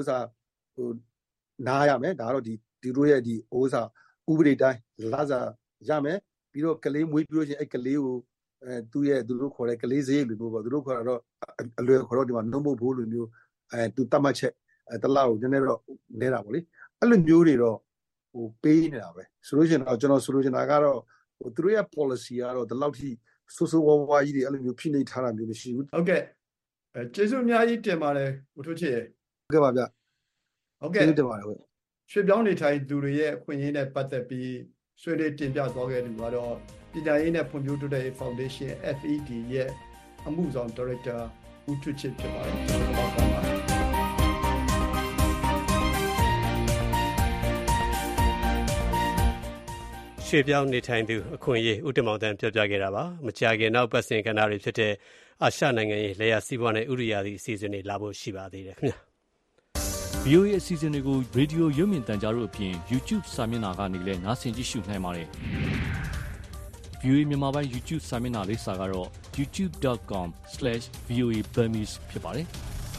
နားရမယ်ဒါတော့ဒီတို့ရဲ့ဒီဥပဒေတိုင်းလာစားရမယ်ပြီးတော့ကလေးမွေးပြီးလို့ရှိရင်အဲ့ကလေးကိုသူတို့ခေါ်တဲ့ကလေးစရိတ်လိုမျိုးပေါ့သူတို့ခေါ်တာတော့အလွယ်ခေါ်တော့ဒီမှာနှုတ်မဖို့လိုမျိုးသူတတ်မှတ်ချက်တလောက်ကိုနည်းနည်းတော့နေတာပေါ့လေအဲ့လိုမျိုးတွေတော့ပေးနေတာပဲဆိုလို့ရှိရင်တော့ကျွန်တော်ဆိုလို့ချင်တာကတော့သူတို့ရဲ့ policy ကတော့ဒီလောက်ထိဆိုးဆိုးဝါးဝါးကြီးတွေအဲ့လိုမျိုးဖိနှိပ်ထားတာမျိုးမရှိဘူးဟုတ်ကဲ့ကျေးဇူးအများကြီးတင်ပါတယ်ဦးထွန်းချစ်ဟုတ်ကဲ့ပါဗျဟုတ်ကဲ့တင်ပါတယ်ရွှေပြောင်းနေထိုင်သူတွေရဲ့အခွင့်အရေးနဲ့ပတ်သက်ပြီးဆွေးနွေးတင်ပြသွားခဲ့သူကတော့ပညာရေးနဲ့ဖွံ့ဖြိုးတိုးတက်ရေး Foundation FED ရဲ့အမှုဆောင်ဒါရိုက်တာဦးထွန်းချစ်ဖြစ်ပါတယ်ကျွန်တော်ပါပါရွှေပြောင်းနေထိုင်သူအခွင့်အရေးဦးတင်မောင်တန်းပြောပြခဲ့တာပါမကြာခင်နောက်ပတ်စဉ်ကဏ္ဍတွေဖြစ်တဲ့အာရှနိုင်ငံရေးလေယာစီးပွားနဲ့ဥရိယာသီအစီအစဉ်တွေလာဖို့ရှိပါသေးတယ်ခင်ဗျာ VOA အစီအစဉ်တွေကို Radio ရုပ်မြင်သံကြားတို့အပြင် YouTube စာမျက်နှာကနေလည်းနားဆင်ကြည့်ရှုနိုင်ပါတယ် VOA မြန်မာပိုင်း YouTube စာမျက်နှာလိပ်စာကတော့ youtube.com/VOA Burmese ဖြစ်ပါတယ်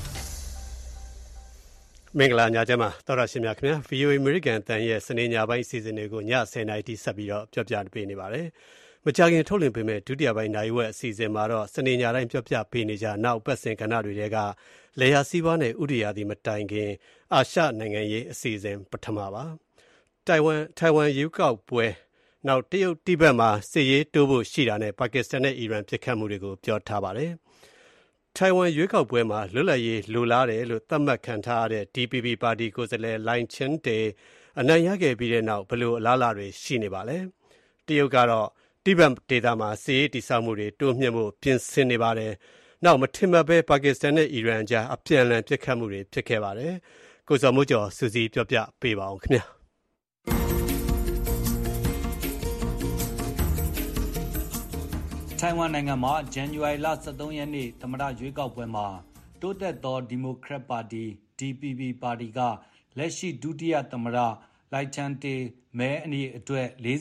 မင်္ဂလာညချမ်းပါတော်ရရှိမြခင်ဗျာ VOA American တန်ရဲ့စနေညပိုင်းအစီအစဉ်တွေကိုည10:00နာရီတိဆက်ပြီးတော့ပြောပြပေးနေပါတယ်မကြာခင်ထုတ်လွှင့်ပေးမယ့်ဒုတိယပိုင်းနိုင်ဝက်အစီအစဉ်မှာတော့စနေညတိုင်းပြောပြပေးနေကြနောက်ပတ်စဉ်ကဏ္ဍတွေကလေယာစီးပွားနဲ့ဥရိယာသီမတိုင်ခင်အာရှနိုင်ငံရေးအစီအစဉ်ပထမပါတိုင်ဝမ်ရွေးကောက်ပွဲနောက်တရုတ်တိဘက်မှာစစ်ရေးတိုးဖို့ရှိတာနဲ့ပါကစ္စတန်နဲ့အီရန်ပြစ်ခတ်မှုတွေကိုပြောထားပါတယ်ထိုင်ဝမ်ရွေးကောက်ပွဲမှာလွတ်လပ်ရေးလိုလားတယ်လို့သတ်မှတ်ခံထားရတဲ့ DPP ပါတီကိုယ်စားလှယ်လိုင်ချင်းတေအနိုင်ရခဲ့ပြီးတဲ့နောက်ဘယ်လိုအလားအလာတွေရှိနေပါလဲ။တရုတ်ကတော့တိဘက်ဒေသမှာစစ်ရေးတည်ဆောက်မှုတွေတိုးမြှင့်ဖို့ပြင်ဆင်နေပါတယ်။နောက်မထင်မှတ်ဘဲပါကစ္စတန်နဲ့အီရန်ကြားအပြန်အလှန်ပစ်ခတ်မှုတွေဖြစ်ခဲ့ပါတယ်။ကိုစောမိုးကျော်စူးစီးပြောပြပေးပါအောင်ခင်ဗျာ။ထိုင်ဝမ်နိုင်ငံမှာဇန်နဝါရီလ23ရက်နေ့သမ္မတရွေးကောက်ပွဲမှာတိုးတက်သောဒီမိုကရက်ပါတီ DPP ပါတီကလက်ရှိဒုတိယသမ္မတလိုက်ချန်တေမဲအနီအတွက်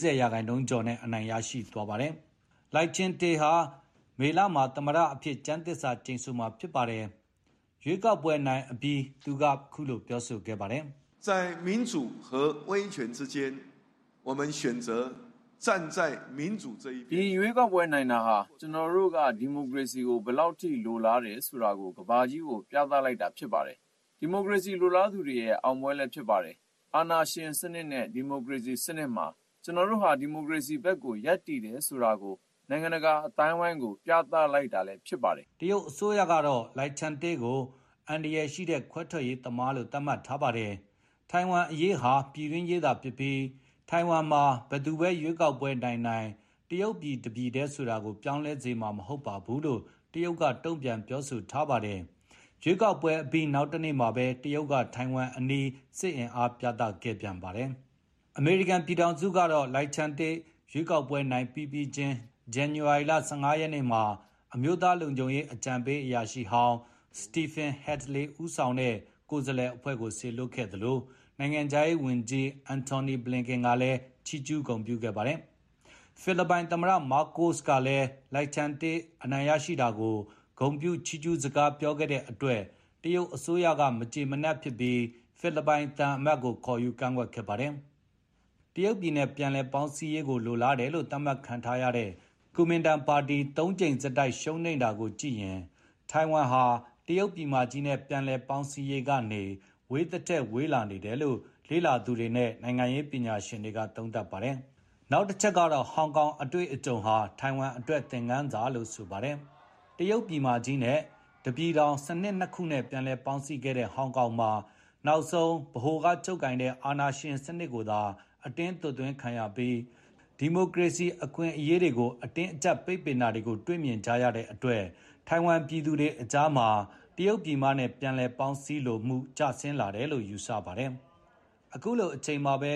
40%ကျော်နဲ့အနိုင်ရရှိသွားပါတယ်။လိုက်ချန်တေဟာမေလမှာသမ္မတအဖြစ်ကျမ်းသစ္စာကျိန်ဆိုမှာဖြစ်ပါတယ်။ရွေးကောက်ပွဲနိုင်အပြီးသူကခုလိုပြောဆိုခဲ့ပါတယ်။在民主和威权之间，我们选择站在民主这一边。 ဒီရွေးကောက်ပွဲနိုင်တာဟာကျွန်တော်တို့ကဒီမိုကရေစီကိုဘယ်လောက်ထိလိုလားတယ်ဆိုတာကိုကဘာကြီးကိုပြသလိုက်တာဖြစ်ပါတယ်။ဒီမိုကရေစီလိုလားသူတွေရဲ့အောင်ပွဲလည်းဖြစ်ပါတယ်။အာဏာရှင်စနစ်နဲ့ဒီမိုကရေစီစနစ်မှာကျွန်တော်တို့ဟာဒီမိုကရေစီဘက်ကိုရပ်တည်တယ်ဆိုတာကိုနိုင်ငံတကာအတိုင်းဝိုင်းကိုပြသလိုက်တာလည်းဖြစ်ပါတယ်။တရုတ်အစိုးရကတော့လိုက်ချန်တေကိုအန်ဒီရရှိတဲ့ခွဲထွက်ရေးသမားလို့သတ်မှတ်ထားပါတယ်။ထိုင်ဝမ်အရေးဟာပြည်တွင်းရေးသာဖြစ်ပြီးထိုင်ဝမ်မှာဘယ်သူပဲရွေးကောက်ပွဲနိုင်တရုတ်ပြည်တပြည်တည်းဆိုတာကိုပြောင်းလဲစေမှာမဟုတ်ပါဘူးလို့တရုတ်ကတုံ့ပြန်ပြောဆိုထားပါတယ်။ရွေးကောက်ပွဲအပြီးနောက်တနေ့မှာပဲတရုတ်ကထိုင်ဝမ်အနီးစစ်အင်အားပြသခဲ့ပြန်ပါတယ်။အမေရိကန်ပြည်ထောင်စုကတော့လိုက်ချန်တေရွေးကောက်ပွဲနိုင်ပြီးချင်းဇန်နဝါရီလ15ရက်နေ့မှာအမျိုးသားလုံခြုံရေးအကြံပေးအရာရှိဟောင်းစတီဖင်ဟက်ဒလီဦးဆောင်တဲ့ကိုယ်စားလှယ်အဖွဲ့ကိုဆေလွတ်ခဲ့သလိုနိုင်ငံခြားရေးဝန်ကြီးအန်တိုနီဘလင်ကန်ကလည်းချီးကျူးဂုဏ်ပြုခဲ့ပါတယ်။ဖိလစ်ပိုင်သမ္မတမာကိုစ်ကလည်းလိုက်ချန်တေအနိုင်ရရှိတာကိုဂုဏ်ပြုချီးကျူးစကားပြောခဲ့တဲ့အတွက်တရုတ်အစိုးရကမကြေမနပ်ဖြစ်ပြီးဖိလစ်ပိုင်တန်အမတ်ကိုခေါ်ယူကန့်ကွက်ခဲ့ပါတယ်။တရုတ်ပြည်နဲ့ပြန်လည်ပေါင်းစည်းရေးကိုလိုလားတယ်လို့သတ်မှတ်ခံထားရတဲ့ကွန်မင်တန်ပါတီ3ကြိမ်စတိုက်ရှုံးနိမ့်တာကိုကြည့်ရင်ထိုင်ဝမ်ဟာတရုတ်ပြည်မကြီးနဲ့ပြန်လည်ပေါင်းစည်းရေးကနေဝေးသက်ဝေးလာနေတယ်လို့လေ့လာသူတွေနဲ့နိုင်ငံရေးပညာရှင်တွေကသုံးသပ်ပါတယ်။နောက်တစ်ချက်ကတော့ဟောင်ကောင်အတွေ့အကြုံဟာထိုင်ဝမ်အတွက်သင်ခန်းစာလို့ဆိုပါတယ်။တရုတ်ပြည်မကြီးနဲ့တပြည်ထောင်စနစ်နှစ်ခုနဲ့ပြန်လည်ပေါင်းစည်းခဲ့တဲ့ဟောင်ကောင်မှာနောက်ဆုံးဗဟိုကချုပ်ကင်တဲ့အာဏာရှင်စနစ်ကိုသာအတင်းသွတ်သွင်းခံရပြီးဒီမိုကရေစီအခွင့်အရေးတွေကိုအတင်းအကျပ်ပိတ်ပင်တာတွေကိုတွေ့မြင်ကြရတဲ့အတွက်ထိုင်ဝမ်ပြည်သူတွေအကြားမှာတရုတ်ပြည်မနဲ့ပြန်လည်ပေါင်းစည်းလိုမှုကျဆင်းလာတယ်လို့ယူဆပါတယ်။အခုလိုအချိန်မှာပဲ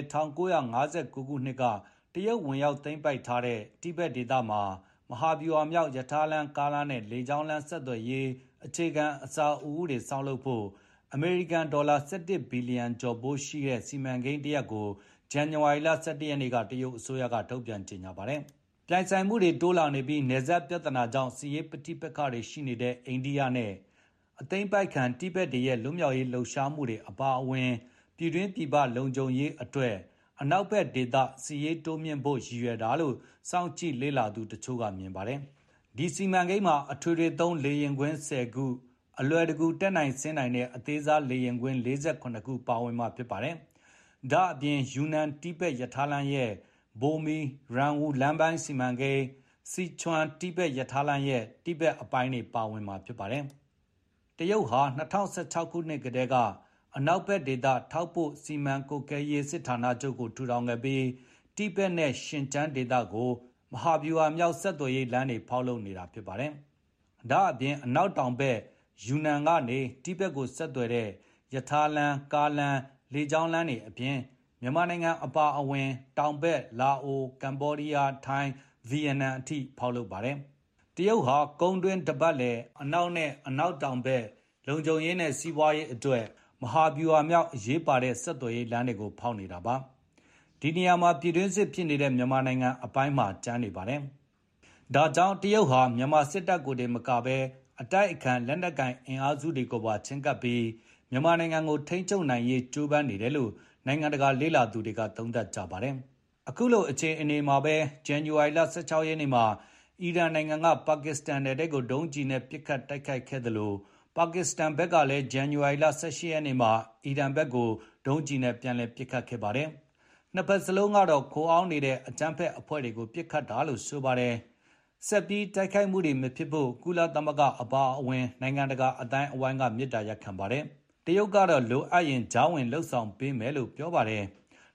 1959ခုနှစ်ကတရုတ်ဝင်ရောက်သိမ်းပိုက်ထားတဲ့တိဘက်ဒေသမှာမဟာဗျူဟာမြောက်ရထားလမ်းကားလမ်းနဲ့လေကြောင်းလမ်းဆက်သွယ်ရေးအခြေခံအဆောက်အဦတွေဆောက်လုပ်ဖို့အမေရိကန်ဒေါ်လာ17ဘီလီယံကျော်ပိုးရှိတဲ့စီမံကိန်းတစ်ရပ်ကိုဇန်နဝါရီလ17ရက်နေ့ကတရုတ်အစိုးရကထုတ်ပြန်ကြေညာပါတယ်။ပြိုင်ဆိုင်မှုတွေတိုးလာနေပြီးနယ်စပ်ပြဿနာကြောင့်စစ်ရေးပဋိပက္ခတွေရှိနေတဲ့အိန္ဒိယနဲ့အသိမ်းပိုက်ခံတိဘက်တွေရဲ့လွတ်မြောက်ရေးလှုပ်ရှားမှုတွေအပါအဝင်ပြည်တွင်းပြည်ပလုံခြုံရေးအတွက်အနောက်ဘက်ဒေသစစ်ရေးတိုးမြင့်ဖို့ရည်ရွယ်တာလို့စောင့်ကြည့်လေ့လာသူတချို့ကမြင်ပါတယ်။ဒီစီမံကိန်းမှာအထွေထွေသုံးလေယာဉ်ကွင်း10ခုအလွယ်တကူတက်နိုင်ဆင်းနိုင်တဲ့အသေးစားလေယာဉ်ကွင်း48ခုပါဝင်မှာဖြစ်ပါတယ်။ဒါအပြင်ယူနန်တိဘက်ရထားလမ်းရဲ့ဘိုမီရန်ဝူလမ်းပိုင်းစီမံကိန်းစီချွမ်တိဘက်ရထားလမ်းရဲ့တိဘက်အပိုင်းတွေပါဝင်မှာဖြစ်ပါတယ်။တရုတ်ဟာ2016ခုနှစ်ကတည်းကအနောက်ဘက်ဒေသထောက်ပို့စီမံကွပ်ကဲရေးစစ်ဌာနချုပ်ကိုထူထောင်ခဲ့ပြီးတိဘက်နဲ့ရှင်ကျန်းဒေသကိုမဟာဗျူဟာမြောက်ဆက်သွယ်ရေးလမ်းတွေဖောက်လုပ်နေတာဖြစ်ပါတယ်။ဒါအပြင်အနောက်တောင်ဘက်ယူနန်ကနေတိဘက်ကိုဆက်သွယ်တဲ့ရထားလမ်းကားလမ်းလေကြောင်းလမ်းတွေအပြင်မြန်မာနိုင်ငံအပါအဝင်တောင်ဘက်လာအိုကမ္ဘောဒီးယားထိုင်းဗီယက်နမ်အထိဖောက်လုပ်ပါတယ်။တရုတ်ဟာကုန်းတွင်းတပတ်လည်အနောက်နဲ့အနောက်တောင်ဘက်လုံခြုံရေးနဲ့စီးပွားရေးအတွက်မဟာဗျူဟာမြောက်အရေးပါတဲ့ဆက်သွယ်ရေးလမ်းတွေကိုဖောက်နေတာပါ။ဒီနေရာမှာပြည်တွင်းစစ်ဖြစ်နေတဲ့မြန်မာနိုင်ငံအပိုင်းမှာကျန်းနေပါတယ်။ဒါကြောင့်တရုတ်ဟာမြန်မာစစ်တပ်ကိုတည်းမကပဲအတိုက်အခံလက်နက်ကိုင်အင်အားစုတွေကိုပါချင်းကပ်ပြီးမြန်မာနိုင်ငံကိုထိန်းချုပ်နိုင်ရေးကြိုးပမ်းနေတယ်လို့နိုင်ငံတကာလေ့လာသူတွေကသုံးသပ်ကြပါတယ်။အခုလိုအခြေအနေမှာပဲဇန်နဝါရီလ16ရက်နေ့မှာအီရန်နိုင်ငံကပါကစ္စတန်နယ်ကိုဒုံးကျည်နဲ့ပစ်ခတ်တိုက်ခိုက်ခဲ့တယ်လို့ပါကစ္စတန်ဘက်ကလည်းဇန်နဝါရီလ18ရက်နေ့မှာအီရန်ဘက်ကိုဒုံးကျည်နဲ့ပြန်လည်ပစ်ခတ်ခဲ့ပါတယ်။နှစ်ဖက်စလုံးကတော့ခိုးအောင်းနေတဲ့အကြမ်းဖက်အဖွဲ့တွေကိုပစ်ခတ်တာလို့ဆိုပါတယ်။ဆက်ပြီးတိုက်ခိုက်မှုတွေမဖြစ်ဖို့ကုလသမဂ္ဂအပါအဝင်နိုင်ငံတကာအတိုင်းအဝိုင်းကမြစ်တာရက်ခံပါတယ်။တရုတ်ကတော့လိုအပ်ရင်ဂျားဝင်လှုပ်ဆောင်ပေးမယ်လို့ပြောပါတယ်။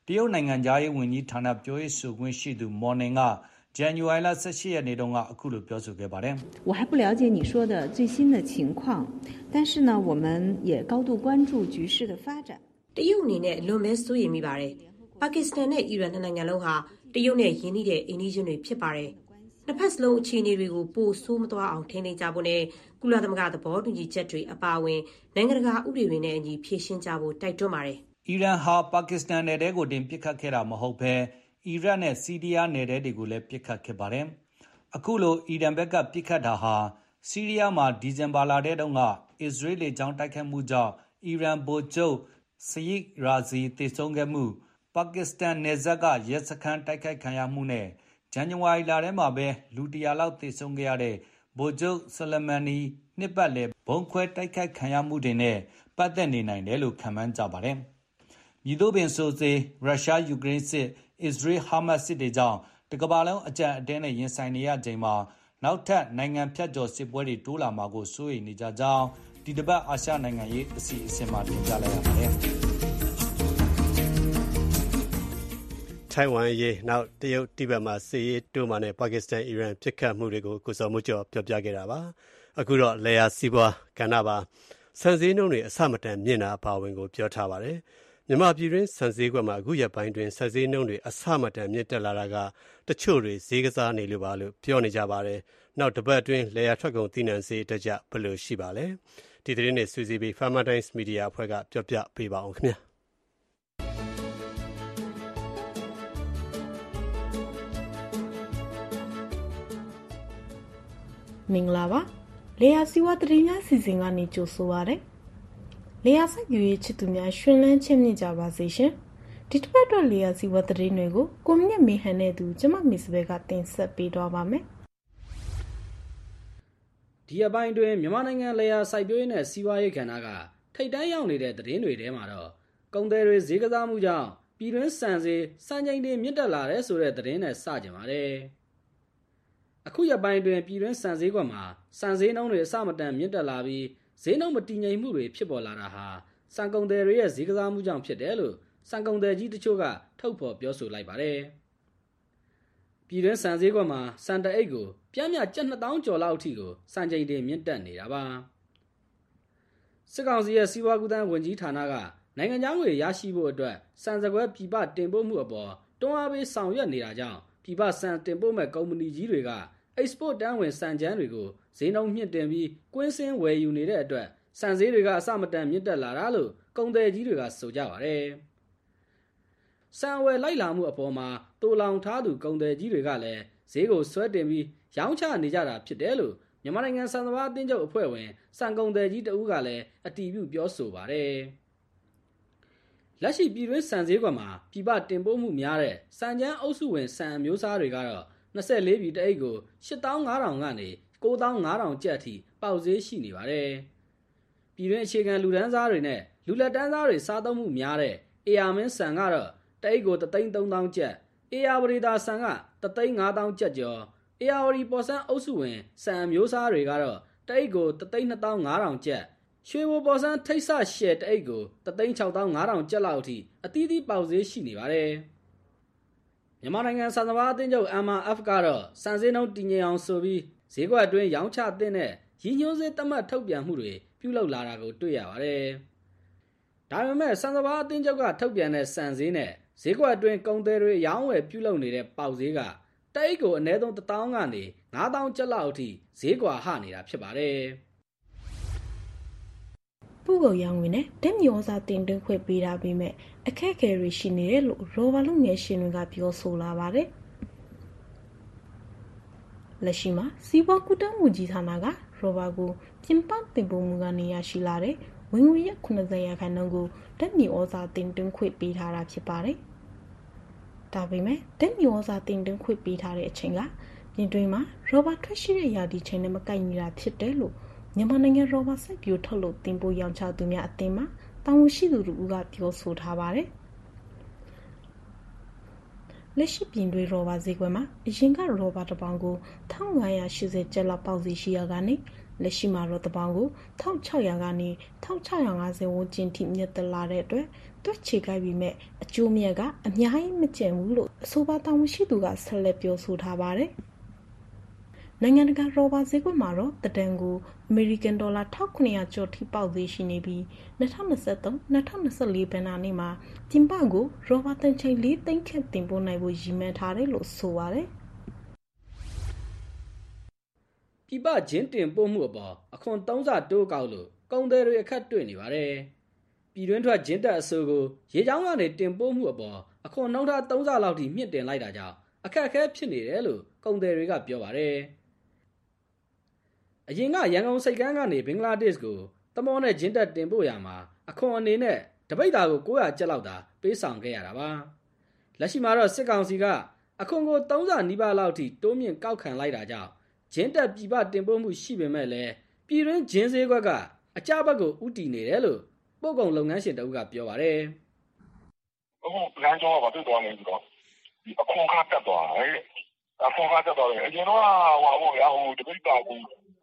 တရုတ်နိုင်ငံသားရေးဝန်ကြီးဌာနပြောရေးဆိုခွင့်ရှိသူမော်နင်ကဇန်နဝါရီလ18ရက်နေ့တုန်းကအခုလိုပြောဆိုခဲ့ပါတယ်我还不了解你说的最新的情况但是呢我们也高度关注局势的发展တရုတ်အနေနဲ့လွန်မဲစိုးရိမ်မိပါတယ်ပါကစ္စတန်နဲ့အီရန်နိုင်ငံလုံးဟာတရုတ်နဲ့ရင်းနှီးတဲ့အိမ်နီးချင်းတွေဖြစ်ပါတယ်နှစ်ဖက်စလုံးအခြေအနေတွေကိုပိုဆိုးမသွားအောင်ထိန်းသိမ်းကြဖို့နဲ့ကုလသမဂ္ဂသဘောတူညီချက်တွေအပါအဝင်နိုင်ငံတကာဥပဒေတွေနဲ့အညီဖြေရှင်းကြဖို့တိုက်တွန်းပါတယ်အီရန်ဟာပါကစ္စတန်နယ်ထဲကိုတင်ပစ်ခတ်ခဲ့တာမဟုတ်ဘဲအီရတ်နဲ့ဆီးရီးယားနယ်ထဲတွေကိုလည်းပစ်ခတ်ခဲ့ပါတယ်အခုလိုအီရန်ဘက်ကပစ်ခတ်တာဟာဆီးရီးယားမှာဒီဇင်ဘာလထဲတုန်းကအစ္စရေးလေကြောင်းတိုက်ခိုက်မှုကြောင့်အီရန်ဗိုလ်ချုပ်ဆယစ်ရာဇီသေဆုံးခဲ့မှုပါကစ္စတန်နယ်စပ်ကရဲစခန်းတိုက်ခိုက်ခံရမှုနဲ့ဇန်နဝါရီလထဲမှာပဲလူ100လောက်သေဆုံးခဲ့ရတဲ့ဗိုလ်ချုပ်ဆလမန်နီနှစ်ပတ်လည်ဘုံခွဲတိုက်ခိုက်ခံရမှုတွေနဲ့ပတ်သက်နေနိုင်တယ်လို့ခန့်မှန်းကြပါတယ်။မြစ်သို့ပင်ဆိုစေရုရှားယူကရိန်းစစ်အစ္စရေးဟာမတ်စစ်တွေကြောင့်တကမ္ဘာလုံးအကြမ်းအတဲနဲ့ရင်ဆိုင်နေရချိန်မှာနောက်ထပ်နိုင်ငံဖြတ်ကျော်စစ်ပွဲတွေတိုးလာမှာကိုစိုးရိမ်နေကြကြောင်းဒီတစ်ပတ်အာရှနိုင်ငံရေးအစီအစဉ်မှာတင်ပြလိုက်ရပါတယ်။ထိုင်ဝမ်ရေးနောက်တရုတ်တိဘက်မှာစစ်ရေးတိုးမှနဲ့ပါကစ္စတန်အီရန်ပြစ်ခတ်မှုတွေကိုကိုစော်မှုကျော်ပြောပြခဲ့တာပါအခုတော့လေယာစီးပွားကဏ္ဍပါစံစည်းနှုန်းတွေအဆမတန်မြင့်တာအပါဝင်ကိုပြောထားပါတယ်မြန်မာပြည်တွင်းစံစည်းကွက်မှာအခုရက်ပိုင်းတွင်စံစည်းနှုန်းတွေအဆမတန်မြင့်တက်လာတာကတချို့တွေဈေးကစားနေလို့ပါလို့ပြောနေကြပါတယ်နောက်တစ်ပတ်အတွင်းလေယာထွက်ကုန်သီးနှံဈေးတက်ကြဘယ်လိုရှိပါလဲဒီသတင်းတွေစူးစီးပြီး Farmer Times Media အဖွဲ့ကပြောပြပေးပါအောင်ခင်ဗျာမင်္ဂလာပါလေယာစီဝါတရင်များစီစဉ်ကနေကြိုဆိုပါရစေလေယာစိုက်ပျိုးရေးချစ်သူများရှင်လန်းချစ်မြင့်ကြပါစေရှင်ဒီတစ်ပတ်တော့လေယာစီဝါတရင်တွေကိုကိုမြင့်မေဟန်နဲ့သူကျမမစ်စဘဲကတင်ဆက်ပေးသွားပါမယ်ဒီအပိုင်းတွင်မြန်မာနိုင်ငံလေယာစိုက်ပျိုးရေးနဲ့စီးပွားရေးကဏ္ဍကထိပ်တန်းရောက်နေတဲ့သတင်းတွေထဲမှာတော့ကုန်သည်တွေဈေးကစားမှုကြောင့်ပြည်တွင်းစံချိန်တွေမြင့်တက်လာတဲ့ဆိုတဲ့သတင်းနဲ့စကြပါတယ်အခုရက်ပိုင်းတွင်ပြည်တွင်းစံဈေးကွက်မှာစံဈေးနှုန်းတွေအဆမတန်မြင့်တက်လာပြီးဈေးနှုန်းမတည်ငြိမ်မှုတွေဖြစ်ပေါ်လာတာဟာစံကုန်သည်တွေရဲ့ဈေးကစားမှုကြောင့်ဖြစ်တယ်လို့စံကုန်သည်ကြီးတချို့ကထုတ်ဖော်ပြောဆိုလိုက်ပါတယ်။ပြည်တွင်းစံဈေးကွက်မှာစံတအိတ်ကိုပြင်းပြကျပ်2000ကျော်လောက်အထိကိုစံချိန်တွေမြင့်တက်နေတာပါ။စစ်ကောင်စီရဲ့စီးပွားကူးသန်းဝန်ကြီးဌာနကနိုင်ငံခြားငွေရရှိဖို့အတွက်စံစကွဲပြည်ပတင်ပို့မှုအပေါ်တွန်းအားပေးဆောင်ရွက်နေတာကြောင့်ပြည်ပစံတင်ပို့မဲ့ကုမ္ပဏီကြီးတွေက export တန်းဝင်စံချမ်းတွေကိုဈေးနှုန်းမြင့်တင်ပြီးကွင်းစင်းဝယ်ယူနေတဲ့အတွက်စံဈေးတွေကအဆမတန်မြင့်တက်လာတာလို့ကုန်သည်ကြီးတွေကဆိုကြပါတယ်။စံဝယ်လိုက်လာမှုအပေါ်မှာတိုးလောင်ထားသူကုန်သည်ကြီးတွေကလည်းဈေးကိုဆွဲတင်ပြီးရောင်းချနေကြတာဖြစ်တယ်လို့မြန်မာနိုင်ငံစံစဘာအသင်းချုပ်အဖွဲ့ဝင်စံကုန်သည်ကြီးတဦးကလည်းအတည်ပြုပြောဆိုပါတယ်။လက်ရှိပြည်တွင်းစံဈေးကွက်မှာပြည်ပတင်ပို့မှုများတဲ့စံချမ်းအုပ်စုဝင်စံအမျိုးအစားတွေကတော့24ပြည်တအိတ်ကို 8500 ကနေ 9500 ကျပ်အထိပေါက်ဈေးရှိနေပါတယ်။ပြည်တွင်းအခြေခံလူတန်းစားတွေနဲ့လူလက်တန်းစားတွေစားသုံးမှုများတဲ့အေယာမင်းဆန်ကတော့တအိတ်ကို 33000 ကျပ်အေယာဝရီတာဆန်က 35000 ကျပ်ကျော်အေယာဝရီပေါ်ဆန်းအုပ်စုဝင်ဆန်အမျိုးအစားတွေကတော့တအိတ်ကို 32500 ကျပ်ရွှေဘိုပေါ်ဆန်းထိတ်ဆရှယ်တအိတ်ကို 36500 ကျပ်လောက်အထိအသီးသီးပေါက်ဈေးရှိနေပါတယ်။မြန်မာနိုင်ငံစံစဘာအသင်းချုပ် MRF ကတော့စံဈေးနှုန်းတည်ငြိမ်အောင်ဆိုပြီးဈေးကွက်အတွင်းရောင်းချသင့်တဲ့ရည်ညွှန်းဈေးသတ်မှတ်ထုတ်ပြန်မှုတွေပြုလုပ်လာတာကိုတွေ့ရပါတယ်။ဒါပေမဲ့စံစဘာအသင်းချုပ်ကထုတ်ပြန်တဲ့စံဈေးနဲ့ဈေးကွက်အတွင်းကုန်သည်တွေရောင်းဝယ်ပြုလုပ်နေတဲ့ပေါက်ဈေးကတအိတ်ကိုအနည်းဆုံး1000ကနေ9000ကျပ်လောက်အထိဈေးကွာဟနေတာဖြစ်ပါတယ်။ပုဂ္ဂိုလ်ရောင်းဝင်နဲ့တက်မြေဩဇာတင်သွင်းခွင့်ပေးတာပြီးမဲ့အခက်အခဲတွေရှိနေတယ်လို့ရောဘာလုပ်ငယ်ရှင်တွေကပြောဆိုလာပါတယ်။လက်ရှိမှာစီးပွားကူးသန်းဝန်ကြီးဌာနကရောဘာကိုပြင်ပတင်ပို့မှုကနေရရှိလာတဲ့ဝင်ငွေရဲ့90%ကိုတက်မြေဩဇာတင်သွင်းခွင့်ပေးထားတာဖြစ်ပါတယ်။ဒါပေမဲ့တက်မြေဩဇာတင်သွင်းခွင့်ပေးထားတဲ့အချိန်ကပြင်တွင်းမှာရောဘာထွက်ရှိတဲ့ရာသီချိန်နဲ့မကိုက်ညီတာဖြစ်တယ်လို့မြန်မာနိုင်ငံရောဘာစိုက်ပျိုးထုတ်လုပ်တင်ပို့ရောင်းချသူများအသင်းမှတာဝန်ရှိသူတို့ကပြောဆိုထားပါတယ်။လက်ရှိပြင်တွင်းရောဘာဈေးကွက်မှာအရင်ကရောဘာတစ်ပေါင်ကို1580ကျပ်လောက်ပေါက်ဈေးရှိရကနေလက်ရှိမှာတော့တပေါင်းကို1600ကနေ1650ဝန်းကျင်ထိမြင့်တက်လာတဲ့အတွက်တွက်ချေခိုက်ပြီးမဲ့အကျိုးမြတ်ကအများကြီးမကျန်ဘူးလို့အဆိုပါတာဝန်ရှိသူကဆက်လက်ပြောဆိုထားပါတယ်။နိုင်ငံတကာရောဘာဈေးကွက်မှာတော့တန်ကိုအမေရိကန်ဒေါ်လာ1900ကျော်ထိပေါက်သေးရှိနေပြီး2023-2024ဘဏ္ဍာနှစ်မှာပြင်ပကိုရောဘာတန်ချိန်4သိန်းခန့်တင်ပို့နိုင်ဖို့ရည်မှန်းထားတယ်လို့ဆိုပါတယ်။ပြည်ပချင်းတင်ပို့မှုအပေါ်အခွန်3ဆတိုးကောက်လို့ကုန်သည်တွေအခက်တွေ့နေပါတယ်။ပြည်တွင်းထွက်ချင်းတက်အစိုးကိုရေချောင်းကနေတင်ပို့မှုအပေါ်အခွန်နှုန်းထား3ဆလောက်ထိမြင့်တင်လိုက်တာကြောင့်အခက်အခဲဖြစ်နေတယ်လို့ကုန်သည်တွေကပြောပါတယ်။အရင်ကရန်ကုန်စိတ်ကမ်းကနေဘင်္ဂလားဒေ့ရှ်ကိုသမောနဲ့ချင်းတက်တင်ပို့ရမှာအခွန်အနေနဲ့တပိတ်တာကို900ကျပ်လောက်သာပေးဆောင်ခဲ့ရတာပါ။လက်ရှိမှာတော့စစ်ကောင်စီကအခွန်ကို3ဆနီးပါးလောက်ထိတိုးမြင့်ကောက်ခံလိုက်တာကြောင့်ဂျင်းတက်ပြည်ပတင်ပို့မှုရှိပေမဲ့လည်းပြည်တွင်းဂျင်းဈေးကွက်ကအကြဘက်ကိုဥတီနေတယ်လို့ပို့ကုန်လုပ်ငန်းရှင်တအုပ်ကပြောပါတယ်။အခုလမ်းကြောင်းကတွေ့သွားနေပြီးတော့ဒီအခွန်ကားတက်သွားတယ်။အခွန်ကားတက်သွားတယ်။အရင်တော့တပိတ်တာကို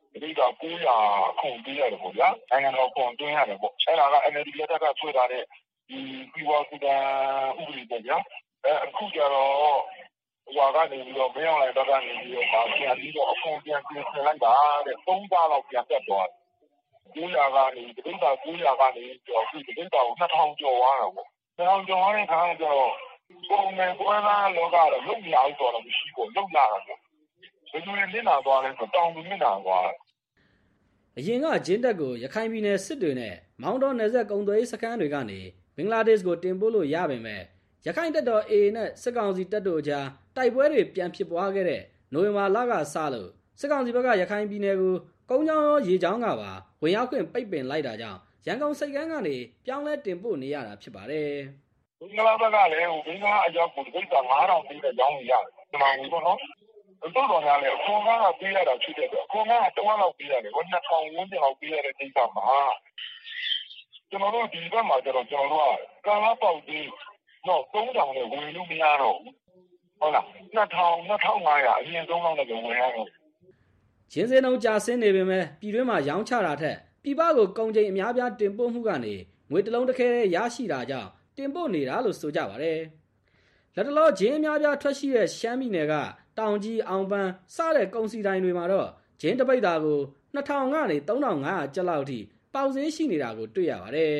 900အခွန်ပေးရတယ်ပေါ့ဗျာ။နိုင်ငံတော်အခွန်သွင်းရတယ်ပေါ့။အဲ့ဒါက NLD လက်ကဆွဲထားတဲ့ဒီပြည်ပကူတန်ဥပဒေပေါ့ဗျာ။အခုကျတော့ကနေပြီးတော့မင်းအောင်လှိုင်ဘက်ကနေပြီးတော့ပြန်ပြီးတော့အခွန်ပြန်ပြင်ဆင်လိုက်တာတဲ့3ဆလောက်ပြန်တက်သွားတယ်900ကနေတပိတ်တာ900ကနေကျော်ပြီးတပိတ်တာကို2000ကျော်သွားတာပေါ့2000ကျော်သွားတဲ့ခါကျတော့ပုံမှန်ပွဲသားလောကတော့လုံရအောင်တော့မရှိဘူးလုံရတာပေါ့ဘယ်လိုလဲနစ်နာသွားလဲဆိုတောင်သူနစ်နာသွားတယ်အရင်ကဂျင်းတက်ကိုရခိုင်ပြည်နယ်စစ်တွေနဲ့မောင်တော်နယ်စပ်ကုန်းသွေးစခန်းတွေကနေဘင်္ဂလားဒေ့ရှ်ကိုတင်ပို့လို့ရပေမဲ့ရခိုင်တပ်တော် AA နဲ့စစ်ကောင်စီတပ်တို့ကြားတိုက်ပွဲတွေပြန်ဖြစ်ပွားခဲ့တဲ့နိုဝင်ဘာလကစလို့စစ်ကောင်စီဘက်ကရခိုင်ပြည်နယ်ကိုကုန်းချောင်းရောရေချောင်းကပါဝင်ရောက်ခွင့်ပိတ်ပင်လိုက်တာကြောင့်ရန်ကုန်စိတ်ကမ်းကနေပြောင်းလဲတင်ပို့နေရတာဖြစ်ပါတယ်။ဘင်္ဂလားဘက်ကလည်းဘင်္ဂလားအရောက်ကိုပိတ်တာ9000ပေးတဲ့ရောင်းနေရတယ်။ဒီမှာဘူးပေါ့နော်။တော်တော်များလည်းအခွန်ကားပေးရတာဖြစ်တဲ့အတွက်အခွန်ကား1လောက်ပေးရတယ်။2000ဝန်းကျင်လောက်ပေးရတဲ့ကိစ္စမှာကျွန်တော်တို့ဒီဘက်မှာကျတော့ကျွန်တော်တို့ကကာလာပေါက်ပြီးတော့3000နဲ့ဝင်လို့မရတော့ဘူးဟုတ်လား2500အရင်ဆုံးလောက်နဲ့ဝင်ရတော့ဂျင်းစင်းနှုန်းကြာဆင်းနေပေမဲ့ပြည်တွင်းမှာရောင်းချတာထက်ပြည်ပကိုကုန်ကျိန်အများပြားတင်ပို့မှုကနေငွေတလုံးတစ်ခဲရရှိတာကြောင့်တင်ပို့နေတာလို့ဆိုကြပါတယ်လက်တလောဂျင်းအများပြားထွက်ရှိတဲ့ရှမ်းပြည်နယ်ကတောင်ကြီးအောင်ပန်းစတဲ့ကုန်စည်တိုင်းတွေမှာတော့ဂျင်းတပိတ်တာကို2000ကနေ3500ကျပ်လောက်ထိပေါက်ဈေးရှိနေတာကိုတွေ့ရပါတယ်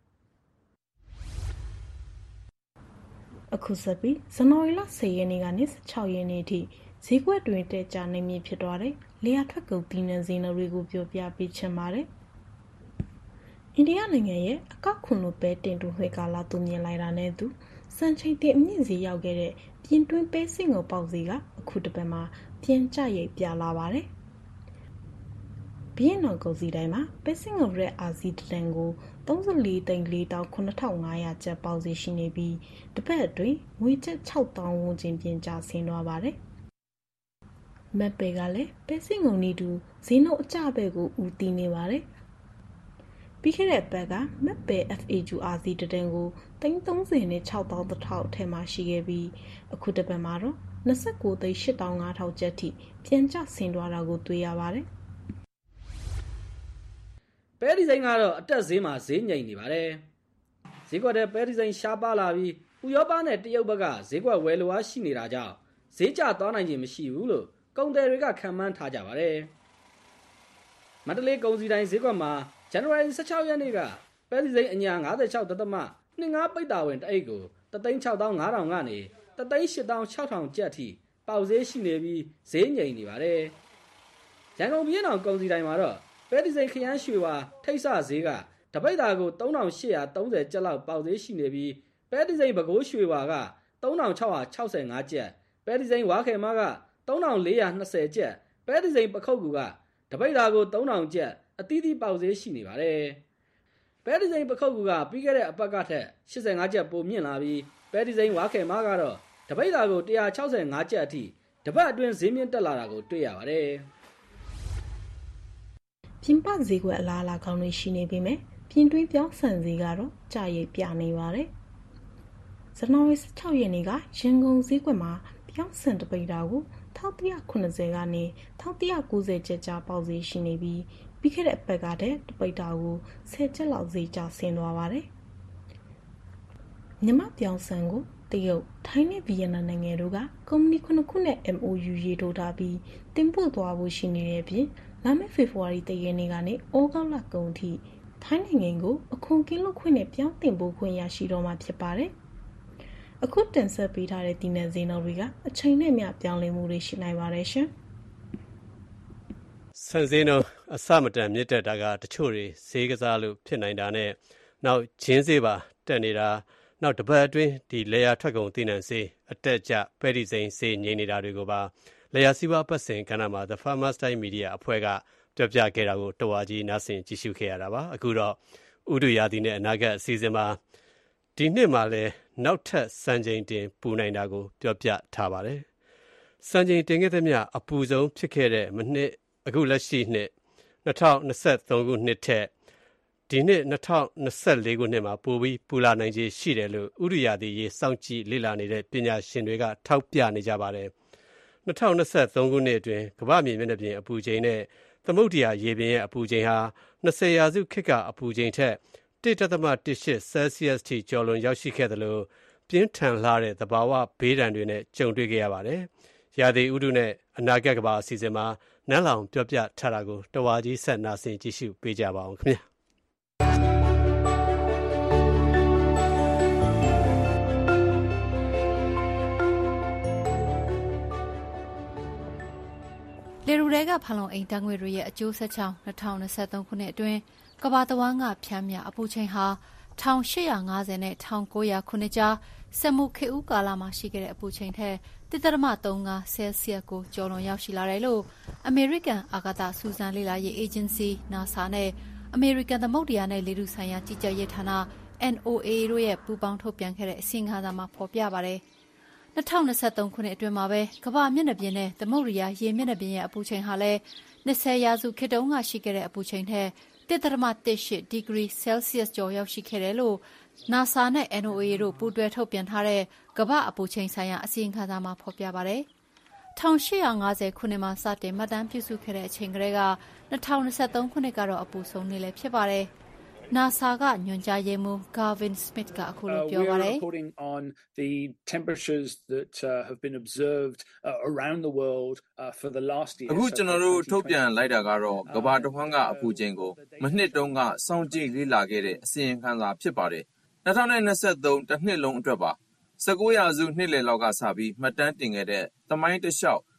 အခုဆက်ပြီးဇန်နဝါရီလ10ရက်နေ့ကနေ16ရက်နေ့ထိဈေးကွက်တွင်တက်ကြနေမည်ဖြစ်သွားတဲ့လေယာထွက်ကုန်ပြည်နယ်ဈေးနှုန်းတွေကိုပြောပြပေးချင်ပါတယ်။အိန္ဒိယနိုင်ငံရဲ့အကောက်ခွန်လိုပဲတင်တူခွေကာလာသူမြင်လိုက်တာနဲ့သူစံချိန်တင်အမြင့်ဈေးရောက်ခဲ့တဲ့ပြင်တွင်းပဲစင်ကိုပေါက်ဈေးကအခုတစ်ပတ်မှာပြန်ကျရိပ်ပြလာပါတယ်။ဘီယန်နော်ကုန်စည်တိုင်းမှာပဲစင်ကိုရက်အာဇီတန်ကို34,495,500ကျပ်ပေါက်ဈေးရှိနေပြီးတစ်ပတ်အတွင်းငွေကျပ်6,000ဝန်းကျင်ပြင်ကျဆင်းသွားပါတယ်။မက်ပေကလည်းပဲစင်ကုန်နီတူဈေးနှုန်းအကျဘက်ကိုဦးတည်နေပါတယ်။ပြီးခဲ့တဲ့ဘက်ကမက်ပေ FAQRZ တန်ကို330နဲ့6,000အထက်မှာရှိခဲ့ပြီးအခုတစ်ပတ်မှာတော့29,8,500ကျပ်ထိပြန်ကျဆင်းသွားတာကိုတွေ့ရပါတယ်။ပဲဒီဇိုင်းကတော့အတက်ဈေးမှာဈေးငြိမ်နေပါတယ်။ဈေးကွက်တဲ့ပဲဒီဇိုင်းရှားပါလာပြီးဥရောပနဲ့တရုတ်ဘက်ကဈေးကွက်ဝယ်လိုအားရှိနေတာကြောင့်ဈေးကျသွားနိုင်ခြင်းမရှိဘူးလို့ကုန်သည်တွေကခန့်မှန်းထားကြပါတယ်။မန္တလေးကုန်စည်တိုင်းဈေးကွက်မှာဇန်နဝါရီ16ရက်နေ့ကပဲဒီဇိုင်းအညာ56.25ပိတ်တာဝင်တအိတ်ကို3,6500ကနေ3,8600ကျပ်ထိပေါက်ဈေးရှိနေပြီးဈေးငြိမ်နေပါတယ်။ရန်ကုန်ပြည်တော်ကုန်စည်တိုင်းမှာတော့ပဲဒီဇိုင်းခရမ်းရွှေဝါထိတ်ဆဈေးကတပိတ်တာကို3,830ကျပ်လောက်ပေါက်ဈေးရှိနေပြီးပဲဒီဇိုင်းပဲခူးရွှေဝါက3,665ကျပ်ပဲဒီဇိုင်းဝါခေမက3,420ကျပ်ပဲဒီဇိုင်းပခုတ်ကူကတပိတ်တာကို3,000ကျပ်အသီးသီးပေါက်ဈေးရှိနေပါတယ်။ပဲဒီဇိုင်းပခုတ်ကူကပြီးခဲ့တဲ့အပတ်ကထက်85ကျပ်ပိုမြင့်လာပြီးပဲဒီဇိုင်းဝါခေမကတော့တပိတ်တာကို165ကျပ်အထိတပတ်အတွင်းဈေးမြင့်တက်လာတာကိုတွေ့ရပါတယ်။ပြင်ပဈေးကွက်အလားအလာကောင်းတွေရှိနေပေမဲ့ပြင်တွင်းပြောင်းဆန်ဈေးကတော့ကျရိပ်ပြနေပါတယ်။ဇန်နဝါရီ16ရက်နေ့ကရန်ကုန်ဈေးကွက်မှာပြောင်းဆန်တပိတ်တာကို 1180 ကနေ1190ကျပ်ကြားပေါက်ဈေးရှိနေပြီးပြီးခဲ့တဲ့အပတ်ကတည်းကတပိတ်တာကို10ကျပ်လောက်ဈေးကျဆင်းသွားပါတယ်မြန်မာပြောင်းဆန်ကိုတရုတ်ထိုင်းနဲ့ဗီယက်နမ်နိုင်ငံတို့ကကုမ္ပဏီ9ခုနဲ့ MOU ရေးထိုးထားပြီးတင်ပို့သွားဖို့ရှိနေတဲ့အပြင်လာမယ့်ဖေဖော်ဝါရီ 1 ရက်နေ့ကနေဩဂုတ်လကုန်ထိထိုင်းနိုင်ငံကိုအခွန်ကင်းလွတ်ခွင့်နဲ့ပြောင်းတင်ပို့ခွင့်ရရှိတော့မှာဖြစ်ပါတယ်။အခုတင်ဆက်ပေးထားတဲ့ဒီနယ်ဈေးနှုန်းတွေကအချိန်နဲ့မျှပြောင်းလဲမှုတွေရှိနိုင်ပါတယ်ရှင်။ဆန်ဈေးနှုန်းအစမတန်မြင့်တက်တာကတချို့တွေဈေးကစားလို့ဖြစ်နိုင်တာနဲ့နောက်ဂျင်းဈေးပါတက်နေတာနောက်တစ်ပတ်အတွင်းဒီလေယာထွက်ကုန်သီးနှံဈေးအတက်ကျပဲဒီစိန်ဈေးငြိမ်နေတာတွေကိုပါလေယာစီးပွားပတ်စင်ကဏ္ဍမှာ The Farmers Time Media အဖွဲ့ကပြောပြခဲ့တာကိုတော်ဝါကြီးနားဆင်ကြည့်ရှုခဲ့ရတာပါအခုတော့ဥတုရာသီနဲ့အနာဂတ်အစီအစဉ်မှာဒီနှစ်မှာလည်းနောက်ထပ်စံချိန်တင်ပူနိုင်တာကိုပြောပြထားပါတယ်စံချိန်တင်ခဲ့သမျှအပူဆုံးဖြစ်ခဲ့တဲ့မနှစ်အခုလက်ရှိနှစ်2023ခုနှစ်ထက်ဒီနှစ်2024ခုနှစ်မှာပိုပြီးပူလာနိုင်ခြေရှိတယ်လို့ဥတုရာသီရေးစောင့်ကြည့်လေ့လာနေတဲ့ပညာရှင်တွေကထောက်ပြနေကြပါတယ်2023ခုနှစ်အတွင်းကမ္ဘာမြေမျက်နှာပြင်အပူချိန်နဲ့သမုဒ္ဒရာရေပြင်ရဲ့အပူချိန်ဟာ20ရာစုခေတ်ကအပူချိန်ထက် 1.18 Celsius ထိကျော်လွန်ရောက်ရှိခဲ့သလိုပြင်းထန်လှတဲ့သဘာဝဘေးဒဏ်တွေနဲ့ကြုံတွေ့ခဲ့ရပါတယ်။ရာသီဥတုနဲ့အနာဂတ်ကမ္ဘာအစီအစဉ်မှာနန်းလောင်ပြောပြထားတာကိုတဝါကြီးဆက်နာဆင်ကြည့်ရှုပေးကြပါအောင်ခင်ဗျာ။လေရူတွေကဖန်လုံအိမ်ဓာတ်ငွေ့တွေရဲ့အကျိုးဆက်ကြောင့်2023ခုနှစ်အတွင်းကမ္ဘာတဝန်းကဖြန်းမြအပူချိန်ဟာ1850နဲ့1900ခုနှစ်ကြားစက်မှုခေတ်ဦးကာလမှာရှိခဲ့တဲ့အပူချိန်ထက် 1.35 ဆဲလ်စီယပ်ကိုကျော်လွန်ရောက်ရှိလာတယ်လို့အမေရိကန်အာကာသစူးစမ်းလေ့လာရေးအေဂျင်စီ NASA နဲ့အမေရိကန်သမုဒ္ဒရာနဲ့လေထုဆိုင်ရာကြီးကြပ်ရေးဌာန NOAA တို့ရဲ့ပူးပေါင်းထုတ်ပြန်ခဲ့တဲ့အစီရင်ခံစာမှာဖော်ပြပါတယ်။2023ခုနှစ်အတွင်းမှာပဲကမ္ဘာမျက်နှာပြင်နဲ့သမုဒ္ဒရာရေမျက်နှာပြင်ရဲ့အပူချိန်ဟာလည်း20ရာစုခေတ်တုန်းကရှိခဲ့တဲ့အပူချိန်ထက် 1.18 ဒီဂရီဆဲလ်စီယပ်ကျော်ရောက်ရှိခဲ့တယ်လို့ NASA နဲ့ NOAA တို့ပူးတွဲထုတ်ပြန်ထားတဲ့ကမ္ဘာအပူချိန်ဆိုင်ရာအစီရင်ခံစာမှာဖော်ပြပါတယ်။1850ခုနှစ်မှာစတင်မှတ်တမ်းပြုစုခဲ့တဲ့အချိန်ကတည်းက2023ခုနှစ်ကတော့အပူဆုံးနေလည်းဖြစ်ပါတယ်။ NASA ကညွှန်ကြားရေးမှူး Gavin Smith ကအခုလိုပြောပါတယ်။ the temperatures that have been observed around the world for the last year အခုကျွန်တော်တို့ထုတ်ပြန်လိုက်တာကတော့ကမ္ဘာတစ်ဝန်းကအပူချိန်ကိုမနှစ်တုန်းကစောင့်ကြည့်လေ့လာခဲ့တဲ့အစီရင်ခံစာဖြစ်ပါတယ်2023တစ်နှစ်လုံးအတွက်ပါ19ရာစုနှစ်လယ်လောက်ကစပြီးမှတ်တမ်းတင်ခဲ့တဲ့သမိုင်းတစ်လျှောက်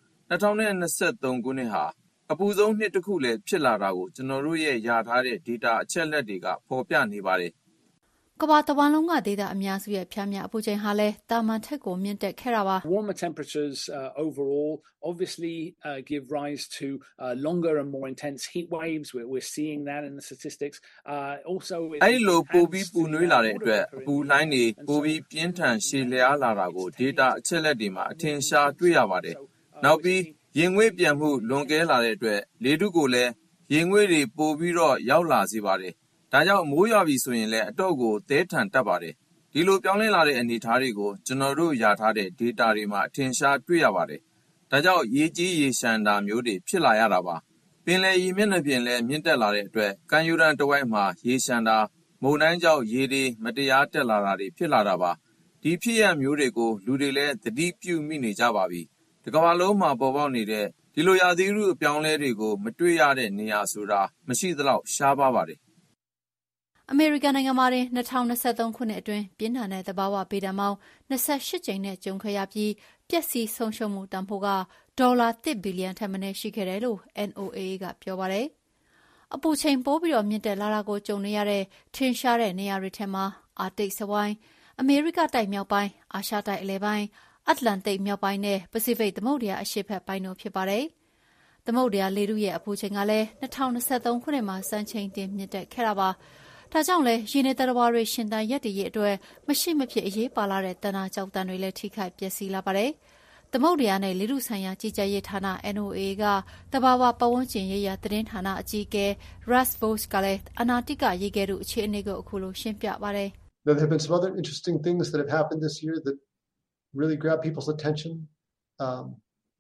2023ခုနှစ်ဟာအပူဆုံးနှစ်တစ်ခုလည်းဖြစ်လာတာကိုကျွန်တော်တို့ရဲ့ရထားတဲ့ data အချက်လက်တွေကဖော်ပြနေပါတယ်ကမ္ဘာတဝန်းလုံးကဒေသအများစုရဲ့ဖြန်းမြအပူချိန်ဟာလည်းတာမန်ထက်ကိုမြင့်တက်ခဲ့တာပါ Warmer temperatures overall obviously give rise to longer and more intense heat waves we're seeing that in the statistics also အဲ့လိုပိုပြီးပူနွေးလာတဲ့အတွက်အပူလှိုင်းတွေပိုပြီးပြင်းထန်ရှည်လျားလာတာကို data အချက်လက်တွေမှာအထင်ရှားတွေ့ရပါတယ်နောက်ပြီးရင်ငွေ့ပြန်မှုလွန်ကဲလာတဲ့အတွက်လေထုကိုလည်းရင်ငွေ့တွေပိုပြီးတော့ရောက်လာစေပါတယ်ဒါကြောင့်မိုးရွာပြီဆိုရင်လည်းအတော့ကိုသဲထန်တတ်ပါတယ်ဒီလိုပြောင်းလဲလာတဲ့အနေအထားတွေကိုကျွန်တော်တို့ရထားတဲ့ data တွေမှာအထင်ရှားတွေ့ရပါတယ်ဒါကြောင့်ရေကြီးရေရှမ်းတာမျိုးတွေဖြစ်လာရတာပါပင်လယ်ရေမျက်နှာပြင်လည်းမြင့်တက်လာတဲ့အတွက်ကမ်းရိုးတန်းတစ်ဝိုက်မှာရေရှမ်းတာမုန်တိုင်းကြောင့်ရေတွေမတရားတက်လာတာတွေဖြစ်လာတာပါဒီဖြစ်ရမျိုးတွေကိုလူတွေလည်းသတိပြုမိနေကြပါပြီဒီကမ္ဘာလုံးမှာပေါ်ပေါက်နေတဲ့ဒီလိုရာသီဥတုအပြောင်းလဲတွေကိုမတွေ့ရတဲ့နေရာဆိုတာမရှိသလောက်ရှားပါပါတယ်အမေရိကန်နိုင်ငံမှာတင်2023ခုနှစ်အတွင်းပြင်းထန်တဲ့သဘာဝဘေးဒဏ်ပေါင်း28ကြိမ်နဲ့ကြုံခဲ့ရပြီးပျက်စီးဆုံးရှုံးမှုတန်ဖိုးကဒေါ်လာ1ဘီလီယံထက်မနည်းရှိခဲ့တယ်လို့ NOAA ကပြောပါတယ်။အပူချိန်ပိုပြီးမြင့်တက်လာတာကိုကြုံနေရတဲ့ထင်ရှားတဲ့နေရာတွေထဲမှာအာတိတ်စဝိုင်းအမေရိကတိုက်မြောက်ပိုင်းအာရှတိုက်အလယ်ပိုင်းအတ္တလန္တိတ်မြောက်ပိုင်းနဲ့ပစိဖိတ်သမုဒ္ဒရာအရှေ့ဘက်ပိုင်းတို့ဖြစ်ပါတယ်။သမုဒ္ဒရာလေထုရဲ့အပူချိန်ကလည်း2023ခုနှစ်မှာစံချိန်တင်မြင့်တက်ခဲ့တာပါ။ဒါကြောင့်လည်းရေနေသတ္တဝါတွေရှင်သန်ရပ်တည်ရေးအတွက်မရှိမဖြစ်အရေးပါလာတဲ့တဏ္ဍာကျောက်တန်တွေလည်းထိခိုက်ပျက်စီးလာပါတယ်။သမုဒ္ဒရာနဲ့လေထုဆိုင်ရာကြီးကြပ်ရေးဌာန NOAA ကသဘာဝပတ်ဝန်းကျင်ရေးရာသတင်းဌာနအကြီးအကဲ Russ Vought ကလည်းအနာတိကရေကဲတို့အခြေအနေကိုအခုလိုရှင်းပြပါတယ်။ There have been some other interesting things that have happened this year that really grab people's attention.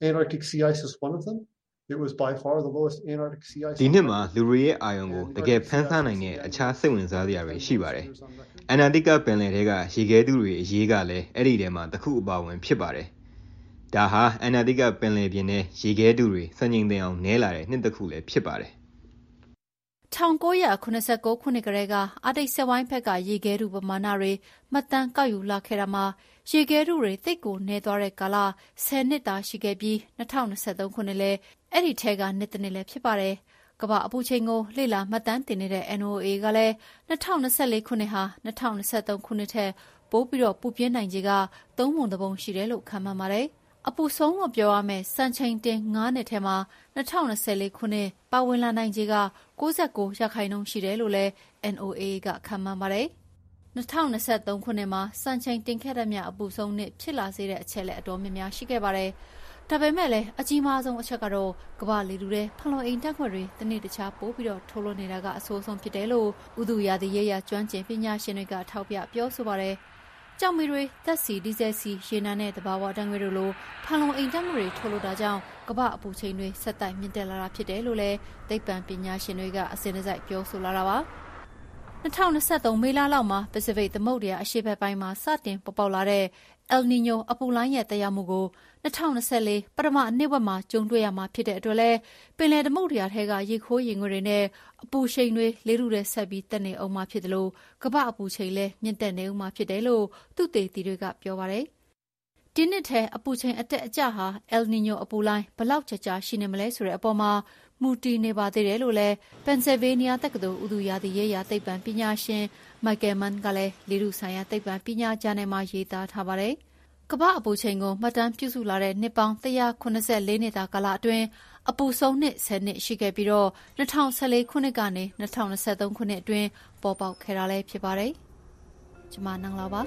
Antarctic sea ice is one of them. It was by far the lowest Antarctic sea ice. ဒီနှစ်မှာလူတွေရဲ့အာရုံကိုတကယ်ဖန်ဆန်းနိုင်တဲ့အခြားစိတ်ဝင်စားစရာတွေရှိပါတယ်။အန္တာတိကပင်လယ်ထဲကရေခဲတုတွေအရေးကလည်းအဲ့ဒီထဲမှာတစ်ခုအပါဝင်ဖြစ်ပါတယ်။ဒါဟာအန္တာတိကပင်လယ်ပြင်ထဲရေခဲတုတွေစံချိန်တင်အောင်နဲလာတဲ့နှစ်တစ်ခုလည်းဖြစ်ပါတယ်။ 1989ခုနှစ်ကတည်းကအာတိတ်စက်ဝိုင်းဘက်ကရေခဲတုပမာဏတွေမှတ်တမ်းကောက်ယူလာခဲ့တာမှာရေခဲတုတွေသိပ်ကိုနည်းသွားတဲ့ကာလ10နှစ်တာရှိခဲ့ပြီး2023ခုနှစ်လည်းအဲ့ဒီထဲကနှစ်တစ်နှစ်လည်းဖြစ်ပါတယ်။ကမ္ဘာအပူချိန်ကိုလေ့လာမှတ်တမ်းတင်နေတဲ့ NOAA ကလည်း2024ခုနှစ်ဟာ2023ခုနှစ်ထက်ပိုပြီးတော့ပူပြင်းနိုင်ခြေက3 ပုံတစ်ပုံရှိတယ်လို့ခန့်မှန်းပါတယ်။အပူဆုံးလို့ပြောရမယ့်စံချိန်တင်9နှစ်ထဲမှာ2024ခုနှစ်ပါဝင်လာနိုင်ခြေက69%ရှိတယ်လို့လည်း NOAA ကခန့်မှန်းပါတယ်။2023ခုနှစ်မှာစံချိန်တင်ခဲ့တဲ့မြအပူဆုံးနှစ်ဖြစ်လာစေတဲ့အချက်လက်အတော်များများရှိခဲ့ပါတယ်။ဒါပေမဲ့လည်းအကြီးမားဆုံးအချက်ကတော့ကမ္ဘာလေထုထဲဖန်လုံအိမ်ဓာတ်ငွေ့တွေတစ်နေ့တစ်ခြားပိုပြီးတော့ထုတ်လွှတ်နေတာကအဆိုးဆုံးဖြစ်တယ်လို့ဥတုရာသီရေးရာကျွမ်းကျင်ပညာရှင်တွေကထောက်ပြပြောဆိုပါတယ်။ကြောင်မီတွေသက်စီဒီဇယ်စီရေနံနဲ့တဘာဝဓာတ်ငွေ့တို့လိုဖန်လုံအိမ်ဓာတ်ငွေ့တွေထုတ်လွှတ်တာကြောင့်ကမ္ဘာအပူချိန်တွေဆက်တိုက်မြင့်တက်လာတာဖြစ်တယ်လို့လည်းသိပ္ပံပညာရှင်တွေကအစဉ်အစိုက်ပြောဆိုလာတာပါ။2023မေလလောက်မှာပစိဖိတ်သမုဒ္ဒရာအရှေ့ဘက်ပိုင်းမှာစတင်ပေါ်ပေါက်လာတဲ့ El Niño အပူလိုင်းရဲ့တရားမှုကို2024ပထမနှစ်ဝက်မှာကြုံတွေ့ရမှာဖြစ်တဲ့အတွက်လည်းပင်လယ်သမုဒ္ဒရာထဲကရေခိုးရေငွေ့တွေနဲ့အပူရှိန်တွေလေထုထဲဆက်ပြီးတက်နေအောင်မှာဖြစ်တယ်လို့ကမ္ဘာအပူချိန်လည်းမြင့်တက်နေအောင်မှာဖြစ်တယ်လို့သုတေသီတွေကပြောပါတယ်။ဒီနှစ်ထဲအပူချိန်အတက်အကျဟာ El Niño အပူလိုင်းဘယ်လောက်ကြာရှိနေမလဲဆိုတဲ့အပေါ်မှာမူတည်နေပါသေးတယ်လို့လည်းပန်ဆယ်ဗေးနီးယားတက္ကသိုလ်ဥတုရာသီရေးရာသိပ္ပံပညာရှင်မိုက်ကယ်မန်ကလည်းလေထုဆိုင်ရာသိပ္ပံပညာဂျာနယ်မှာရေးသားထားပါတယ်။ကမ္ဘာအပူချိန်ကိုမှတ်တမ်းပြုစုလာတဲ့နှစ်ပေါင်း184နှစ်တာကာလအတွင်းအပူဆုံးနှစ်10နှစ်ရှိခဲ့ပြီးတော့2014ခုနှစ်ကနေ2023ခုနှစ်အတွင်းပေါ်ပေါက်ခဲ့တာလည်းဖြစ်ပါတယ်။ကျွန်မနန်းလာပါ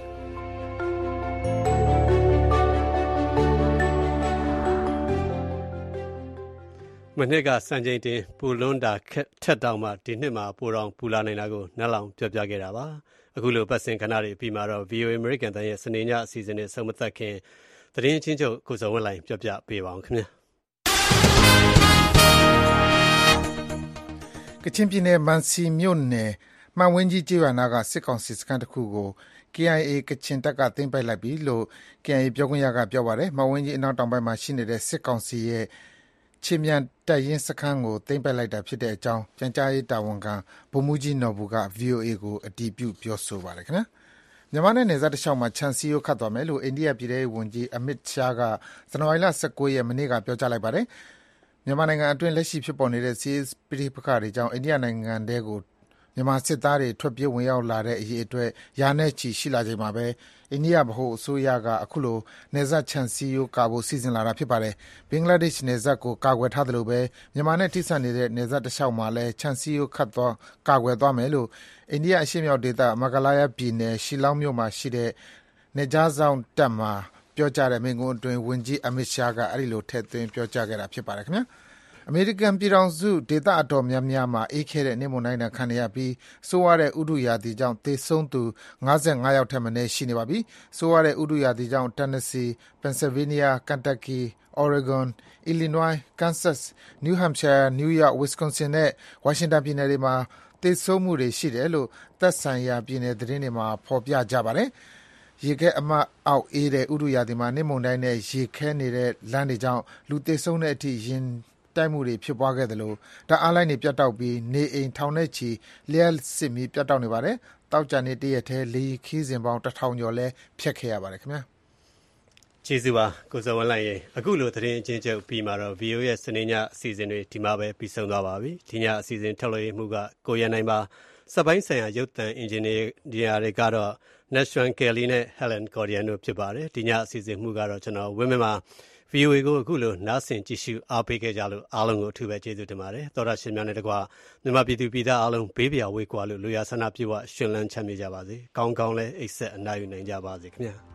မနှစ်ကစံချိန်တင်ပူလွန်းတာထက်တောင်မှဒီနှစ်မှာပိုတောင်ပူလာနိုင်တာကိုနတ်လောင်ပြောပြခဲ့တာပါအခုလိုပတ်စင်ခဏတွေပြီးမှတော့ VOA American တန်ရဲ့စနေညအစီအစဉ်နဲ့ဆုံးမသက်ခင်သတင်းချင်းချုပ်ကိုစုံဝင်းလိုင်းပြောပြပေးပါအောင်ခင်ဗျာကချင်ပြည်နယ်မန်စီမြို့နယ်မှန်ဝင်းကြီးကျေးရွာနာကစစ်ကောင်စီစခန်းတစ်ခုကို KIA ကချင်တပ်ကသိမ်းပိုက်လိုက်ပြီလို့ KIA ပြောခွင့်ရကပြောပါတယ်မှန်ဝင်းကြီးအနောက်တောင်ပိုင်းမှာရှိနေတဲ့စစ်ကောင်စီရဲ့ချေမြန်တပ်ရင်းစခန်းကိုသိမ်းပိုက်လိုက်တာဖြစ်တဲ့အကြောင်းပြန်ကြားရေးတာဝန်ခံဗိုလ်မှူးကြီးနော်ဘူက VOA ကိုအတည်ပြုပြောဆိုပါတယ်ခင်ဗျာမြန်မာနဲ့နယ်စပ်တစ်လျှောက်မှာခြံစည်းရိုးခတ်သွားမယ်လို့အိန္ဒိယပြည်ထောင်စုဝန်ကြီးအမစ်ရှားကဇန်နဝါရီလ19ရက်မနေ့ကပြောကြားလိုက်ပါတယ်မြန်မာနိုင်ငံအတွင်းလက်ရှိဖြစ်ပေါ်နေတဲ့စစ်ရေးပဋိပက္ခတွေကြောင့်အိန္ဒိယနိုင်ငံထဲကိုမြန်မာစစ်သားတွေထွက်ပြေးဝင်ရောက်လာတဲ့အရေးအတွက်ရာနဲ့ချီရှိလာချိန်မှာပဲအိန္ဒိယဗဟိုအစိုးရကအခုလိုနယ်စပ်ခြံစည်းရိုးကာဖို့စီစဉ်လာတာဖြစ်ပါတယ်။ဘင်္ဂလားဒေ့ရှ်နယ်စပ်ကိုကာကွယ်ထားသလိုပဲမြန်မာနဲ့ထိစပ်နေတဲ့နယ်စပ်တစ်လျှောက်မှာလည်းခြံစည်းရိုးခတ်သွားကာကွယ်သွားမယ်လို့အိန္ဒိယအရှေ့မြောက်ဒေသမဂလာယာပြည်နယ်ရှီလောင်းမြို့မှာရှိတဲ့နယ်ကြားဆောင်တပ်မှာပြောကြားတဲ့မိန့်ခွန်းအတွင်းဝန်ကြီးအမစ်ရှားကအဲဒီလိုထည့်သွင်းပြောကြားခဲ့တာဖြစ်ပါတယ်ခင်ဗျာ။အမေရိကန်ပြည်ထောင်စုဒေသအတော်များများမှာအေးခဲတဲ့နှင်းမုန်တိုင်းဒဏ်ခံနေရပြီးဆိုးရွားတဲ့ဥတုရာသီကြောင့်သေဆုံးသူ55ယောက်ထက်မနည်းရှိနေပါပြီ။ဆိုးရွားတဲ့ဥတုရာသီကြောင့် Tennessee, Pennsylvania, Kentucky, Oregon, Illinois, Kansas, New Hampshire, New York, Wisconsin နဲ့ Washington ပြည်နယ်တွေမှာသေဆုံးမှုတွေရှိတယ်လို့သက်ဆိုင်ရာပြည်နယ်သတင်းတွေမှာဖော်ပြကြပါတယ်။ရေခဲအမတ်အောက်အေးတဲ့ဥတုရာသီမှာနှင်းမုန်တိုင်းနဲ့ရေခဲနေတဲ့လမ်းတွေကြောင့်လူသေဆုံးတဲ့အထိရင်တိုက်မှုတွေဖြစ်ပွားခဲ့တယ်လို့ဓာတ်အားလိုင်းတွေပြတ်တောက်ပြီးနေအိမ်ထောင်နဲ့ချီလျှက်စစ်မီးပြတ်တောက်နေပါတယ်။တောက်ကြနေတရက်ထဲလေခီးစဉ်ပေါင်း1000ကျော်လဲဖျက်ခဲ့ရပါတယ်ခင်ဗျာ။ကျေးဇူးပါကိုစောဝင်းလိုက်ရေအခုလိုသတင်းအချင်းချုပ်ပြီးမှတော့ VOA ရဲ့စနေညအစီအစဉ်တွေဒီမှာပဲပြီးဆုံးသွားပါပြီ။ဒီညအစီအစဉ်ထုတ်လွှင့်မှုကကိုရန်နိုင်ပါစပိုင်းဆိုင်ရာရုပ်သံအင်ဂျင်နီယာတွေကတော့ Nashwan Kelly နဲ့ Helen Gordian တို့ဖြစ်ပါတယ်။ဒီညအစီအစဉ်မှုကတော့ကျွန်တော်ဝင်းမမှာVOA ကိုအခုလိုနားဆင်ကြည့်ရှုအားပေးခဲ့ကြလို့အားလုံးကိုအထူးပဲကျေးဇူးတင်ပါတယ်။သောတာရှင်များနဲ့တကွမြန်မာပြည်သူပြည်သားအားလုံးဘေးပရာဝေးကွာလို့လူရဆန္ဒပြုဝရှင်လန်းချမ်းမြေ့ကြပါစေ။ကောင်းကောင်းလဲအိတ်ဆက်အနားယူနိုင်ကြပါစေခင်ဗျာ။